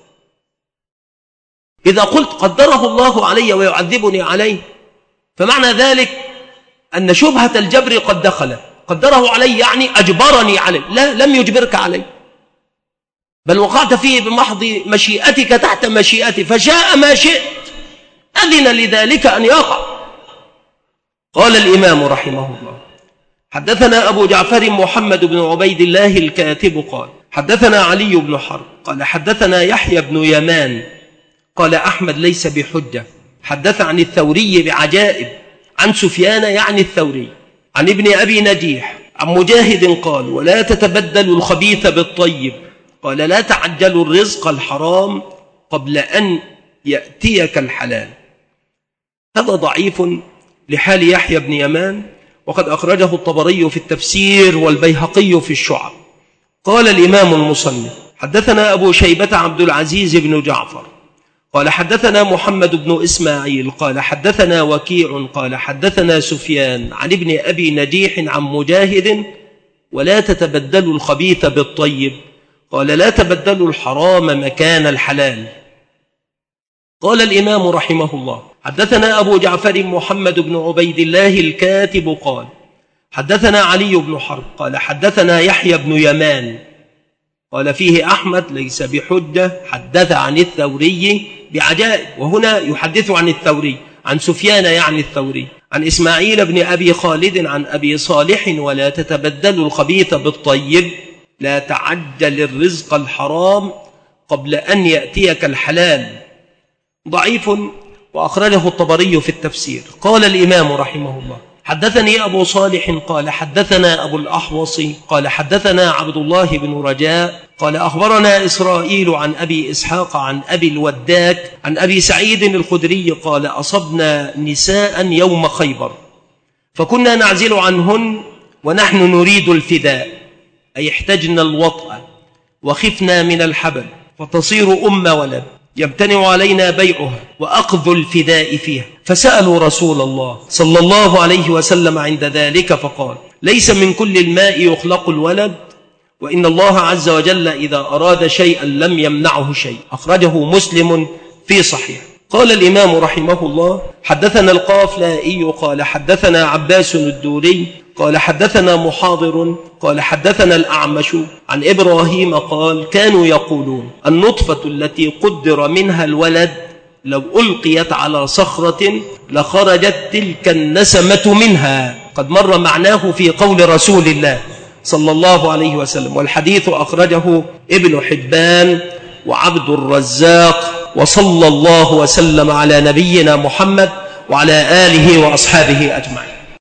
إذا قلت قدره الله علي ويعذبني عليه فمعنى ذلك أن شبهة الجبر قد دخل. قدره علي يعني أجبرني عليه، لا، لم يجبرك عليه، بل وقعت فيه بمحض مشيئتك تحت مشيئته، فشاء ما شئت أذن لذلك أن يقع. قال الإمام رحمه الله حدثنا أبو جعفر محمد بن عبيد الله الكاتب قال حدثنا علي بن حرب قال حدثنا يحيى بن يمان قال أحمد ليس بحجة، حدث عن الثوري بعجائب، عن سفيان يعني الثوري، عن ابن أبي نجيح، عن مجاهد قال ولا تتبدلوا الخبيث بالطيب، قال لا تعجلوا الرزق الحرام قبل أن يأتيك الحلال. هذا ضعيف لحال يحيى بن يمان، وقد أخرجه الطبري في التفسير والبيهقي في الشعب. قال الإمام المصنف: حدثنا أبو شيبة عبد العزيز بن جعفر قال حدثنا محمد بن إسماعيل قال حدثنا وكيع قال حدثنا سفيان عن ابن أبي نجيح عن مجاهد: ولا تتبدلوا الخبيث بالطيب. قال: لا تبدلوا الحرام مكان الحلال. قال الإمام رحمه الله: حدثنا أبو جعفر محمد بن عبيد الله الكاتب قال حدثنا علي بن حرب قال حدثنا يحيى بن يمان قال فيه أحمد ليس بحجة، حدث عن الثوري بعجائب، وهنا يحدث عن الثوري عن سفيان يعني الثوري عن إسماعيل بن أبي خالد عن أبي صالح: ولا تتبدلوا الخبيث بالطيب، لا تعجل الرزق الحرام قبل أن يأتيك الحلال. ضعيف، وأخرجه الطبري في التفسير. قال الإمام رحمه الله: حدثني أبو صالح قال حدثنا أبو الأحوص قال حدثنا عبد الله بن رجاء قال أخبرنا إسرائيل عن أبي إسحاق عن أبي الوداك عن أبي سعيد الخدري قال: أصبنا نساء يوم خيبر فكنا نعزل عنهن ونحن نريد الفداء، أي احتجنا الوطأ وخفنا من الحبل، فتصير أم ولد يمتنع علينا بيعها وأخذ الفداء فيها، فسألوا رسول الله صلى الله عليه وسلم عند ذلك فقال: ليس من كل الماء يخلق الولد، وإن الله عز وجل إذا أراد شيئا لم يمنعه شيء. أخرجه مسلم في صحيح. قال الإمام رحمه الله: حدثنا القافلائي قال حدثنا عباس الدوري قال حدثنا محاضر قال حدثنا الأعمش عن إبراهيم قال: كانوا يقولون النطفة التي قدر منها الولد لو ألقيت على صخرة لخرجت تلك النسمة منها. قد مر معناه في قول رسول الله صلى الله عليه وسلم، والحديث أخرجه ابن حبان وعبد الرزاق. وصلى الله وسلم على نبينا محمد وعلى آله وأصحابه أجمعين.